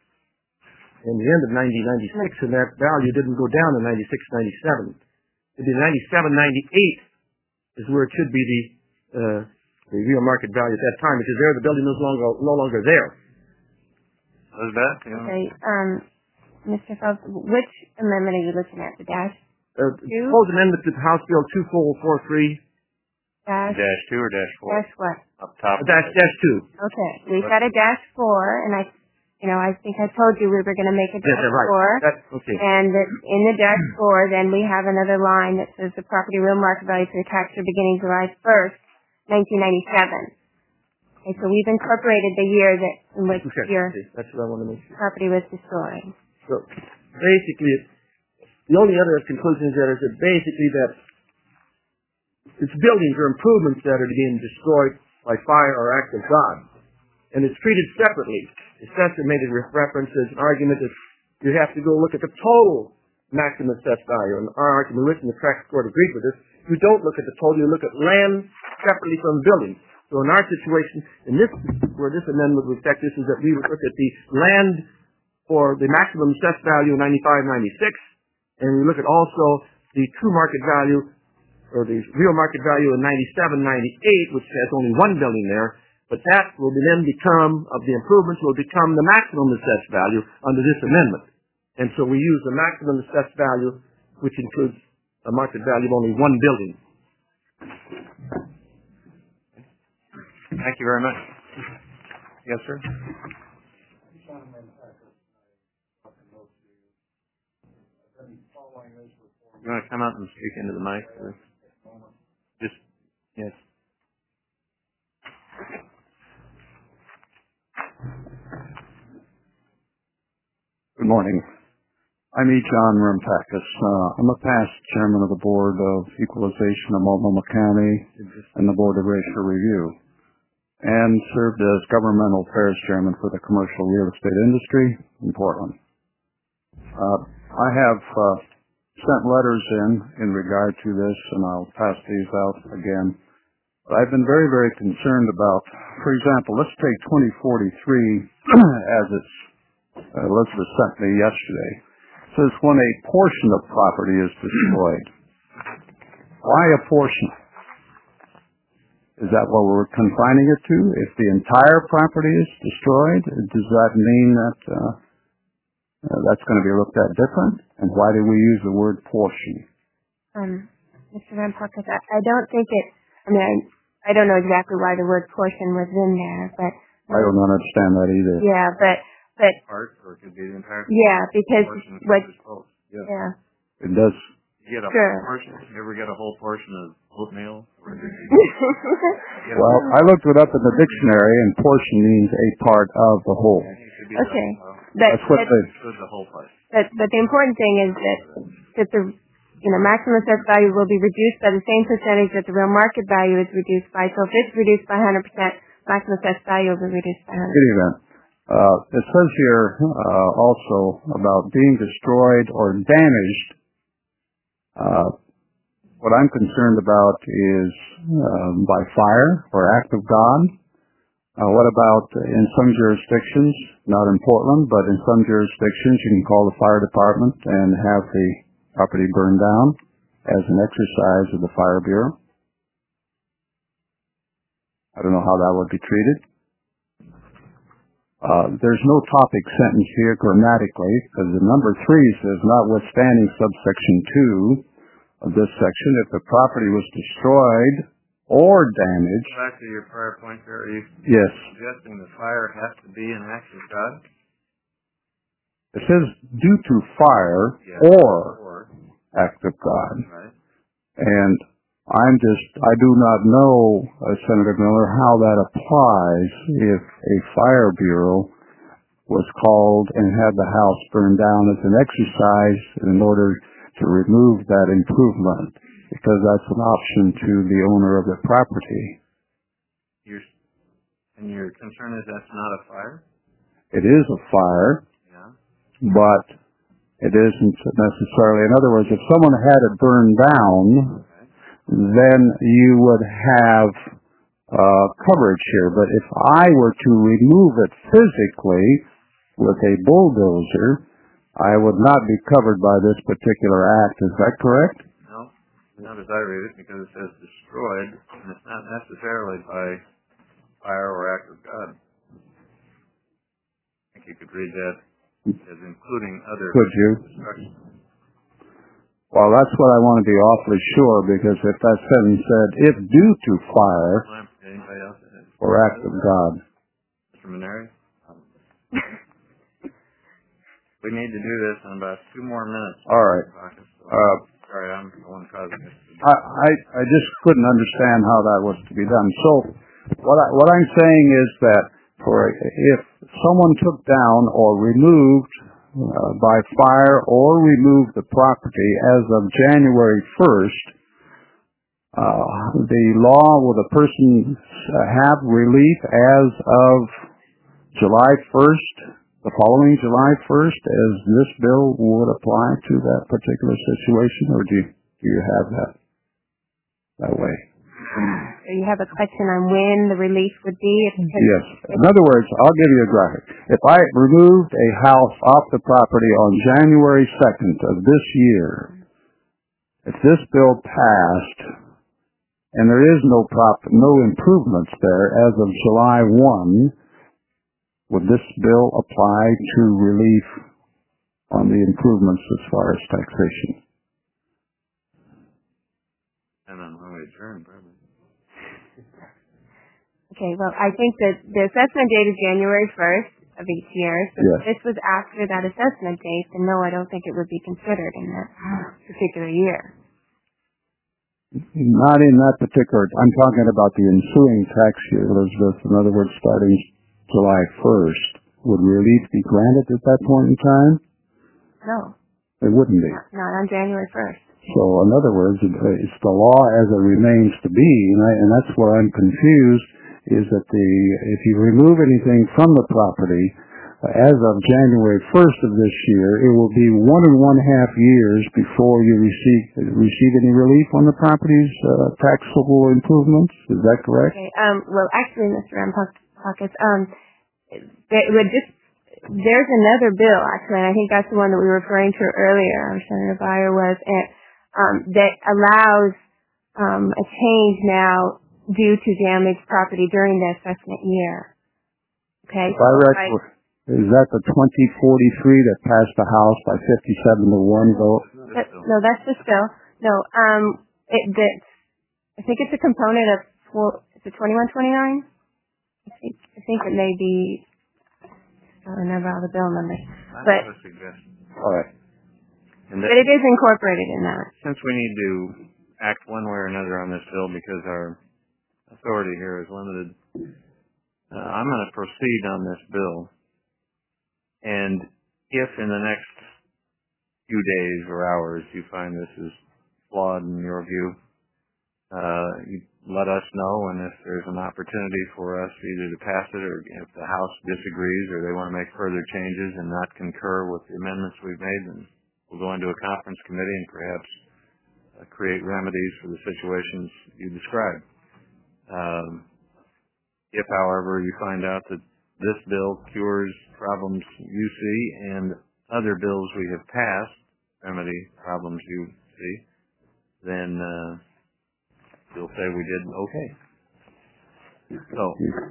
in the end of nineteen ninety-six, and that value didn't go down in ninety-six, ninety-seven. It'd be ninety-seven, ninety-eight is where it should be the, uh, the real market value at that time, because there the building is no longer, no longer there. Elizabeth? Yeah. Okay, um, Mister Phelps, which amendment are you looking at? The dash uh, two? Proposed amendment to House Bill two four four three. Dash, dash two or dash four? Dash what? Up top. Uh, dash, dash two. Okay, we've got a dash four, and I, you know, I think I told you we were going to make a dash yes, right. four. That's, okay. And that in the dash four, then we have another line that says the property real market value for the tax year beginning July first, nineteen ninety-seven. Okay, so we've incorporated the year that in which okay. your That's what I want to make sure. property was destroyed. So basically, the only other conclusion is that is that basically that it's buildings or improvements that are being destroyed by fire or act of God, and it's treated separately. The assessor made a reference as an argument that you have to go look at the total maximum assessed value, and our argument, which the tax court agreed with this, you don't look at the total, you look at land separately from buildings. So in our situation, in this, where this amendment would affect this, is that we would look at the land for the maximum assessed value of ninety-five, ninety-six, and we look at also the true market value, or the real market value of ninety-seven, ninety-eight, which has only one building there, but that will then become, of the improvements, will become the maximum assessed value under this amendment. And so we use the maximum assessed value, which includes a market value of only one building. Thank you very much. Yes, sir. You want to come out and speak into the mic? Or just yes. Good morning. I'm E. John Rumtakis. Uh, I'm a past chairman of the Board of Equalization of Multnomah County and the Board of Racial Review, and served as governmental affairs chairman for the commercial real estate industry in Portland. Uh, I have uh, sent letters in in regard to this, and I'll pass these out again. But I've been very, very concerned about, for example, let's take twenty forty-three as it's uh, Elizabeth sent me yesterday. It says when a portion of property is destroyed. Why a portion? Is that what we're confining it to? If the entire property is destroyed, does that mean that uh, uh, that's going to be looked at different? And why do we use the word portion? Um, Mister Van Parkus, I, I don't think it, I mean, I, I don't know exactly why the word portion was in there, but... I don't understand that either. Yeah, but... but part, or it could be the entire... Yeah, because... what, yeah. yeah. It does... You get a sure. whole portion? You ever get a whole portion of oatmeal? Well, I looked it up in the dictionary, and portion means a part of the whole. Okay. But, That's what but, the... the whole part. But, but the important thing is that, that the you know, maximum assessed value will be reduced by the same percentage that the real market value is reduced by. So if it's reduced by one hundred percent, maximum assessed value will be reduced by one hundred percent. In any event, uh, it says here uh, also about being destroyed or damaged. Uh, what I'm concerned about is uh, by fire or act of God. Uh, what about in some jurisdictions, not in Portland, but in some jurisdictions, you can call the fire department and have the property burned down as an exercise of the Fire Bureau. I don't know how that would be treated. Uh, there's no topic sentence here grammatically, because the number three says, notwithstanding subsection two of this section, if the property was destroyed or damaged. Back to your prior point there, are you yes. suggesting the fire has to be an act of God? It says due to fire yes. or, or act of God. Right. And I'm just, I do not know, uh, Senator Miller, how that applies if a fire bureau was called and had the house burned down as an exercise in order to remove that improvement, because that's an option to the owner of the property. You're, and your concern is that's not a fire? It is a fire, yeah. but it isn't necessarily. In other words, if someone had it burned down, okay. then you would have uh, coverage here. But if I were to remove it physically with a bulldozer, I would not be covered by this particular act. Is that correct? No, not as I read it, because it says destroyed, and it's not necessarily by fire or act of God. I think you could read that as including other Could you? destruction. Well, that's what I want to be awfully sure, because if that sentence said, if due to fire or act of God. Mister Maneri? We need to do this in about two more minutes. All right. Uh, Sorry, I'm the one causing this. I, I, I just couldn't understand how that was to be done. So what, I, what I'm saying is that for if someone took down or removed uh, by fire or removed the property as of January first, uh, the law, will the person have relief as of July first? The following July first, as this bill would apply to that particular situation, or do you, do you have that that way? So you have a question on when the relief would be? If, yes. In other words, I'll give you a graphic. If I removed a house off the property on January second of this year, if this bill passed, and there is no prop, no improvements there as of July first, would this bill apply to relief on the improvements as far as taxation? And then when we adjourn, probably. Okay, well, I think that the assessment date is January first of each year. So Yes. if this was after that assessment date, then no, I don't think it would be considered in that particular year. Not in that particular, I'm talking about the ensuing tax year, Elizabeth. In other words, starting July first. Would relief be granted at that point in time? No. It wouldn't be. Not, not on January first. So, in other words, it's the law as it remains to be, and, I, and that's where I'm confused, is that the if you remove anything from the property, uh, as of January first of this year, it will be one and one half years before you receive receive any relief on the property's uh, taxable improvements. Is that correct? Okay, um, well, actually, Mister Rampakis, um, it would just, there's another bill, actually, and I think that's the one that we were referring to earlier, or Senator Byer was, and, um, that allows um, a change now due to damaged property during the assessment year. Okay? If I rec- is that the twenty forty-three that passed the House by fifty-seven to one vote? That, no, that's the bill. No, um, it, that, I think it's a component of, four, is it twenty-one twenty-nine? I think, I think it may be, I don't remember all the bill numbers. I But, have a suggestion. All right. And but it is incorporated in that. Since we need to act one way or another on this bill because our authority here is limited, uh, I'm going to proceed on this bill. And if in the next few days or hours you find this is flawed in your view, uh, you let us know, and if there's an opportunity for us either to pass it or if the House disagrees or they want to make further changes and not concur with the amendments we've made, then we'll go into a conference committee and perhaps uh, create remedies for the situations you described. Um, if, however, you find out that this bill cures problems you see and other bills we have passed remedy problems you see, then uh, you'll say we did okay. So,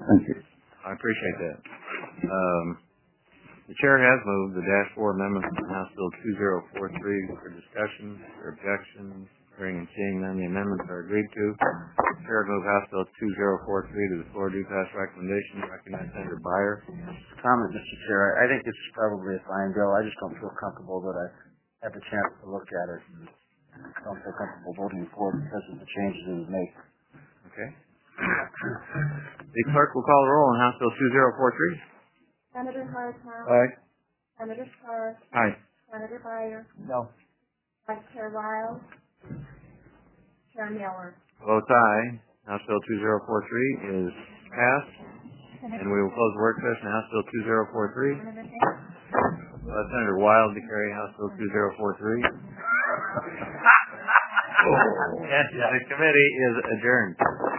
I appreciate that. Um, the chair has moved the dash four amendment to House Bill two zero four three for discussion or objections. Hearing and seeing none, the amendments are agreed to. The chair moved House Bill two zero four three to the floor. Do pass recommendation. Recognize Senator Byer. Comment, Mister Chair. I think this is probably a fine bill. I just don't feel comfortable that I had the chance to look at it. I don't feel comfortable voting for it because of the changes it would make. Okay. The clerk will call the roll on House Bill two zero four three. Senator Hartsman. Aye. Senator Starr. Aye. Senator Byer. No. Vice Chair Wiles. Chair Miller. Votes aye. House Bill two zero four three is passed. And we will close the work session. House Bill two zero four three. Uh, Senator Wild to carry House Bill two zero four three. And the committee is adjourned.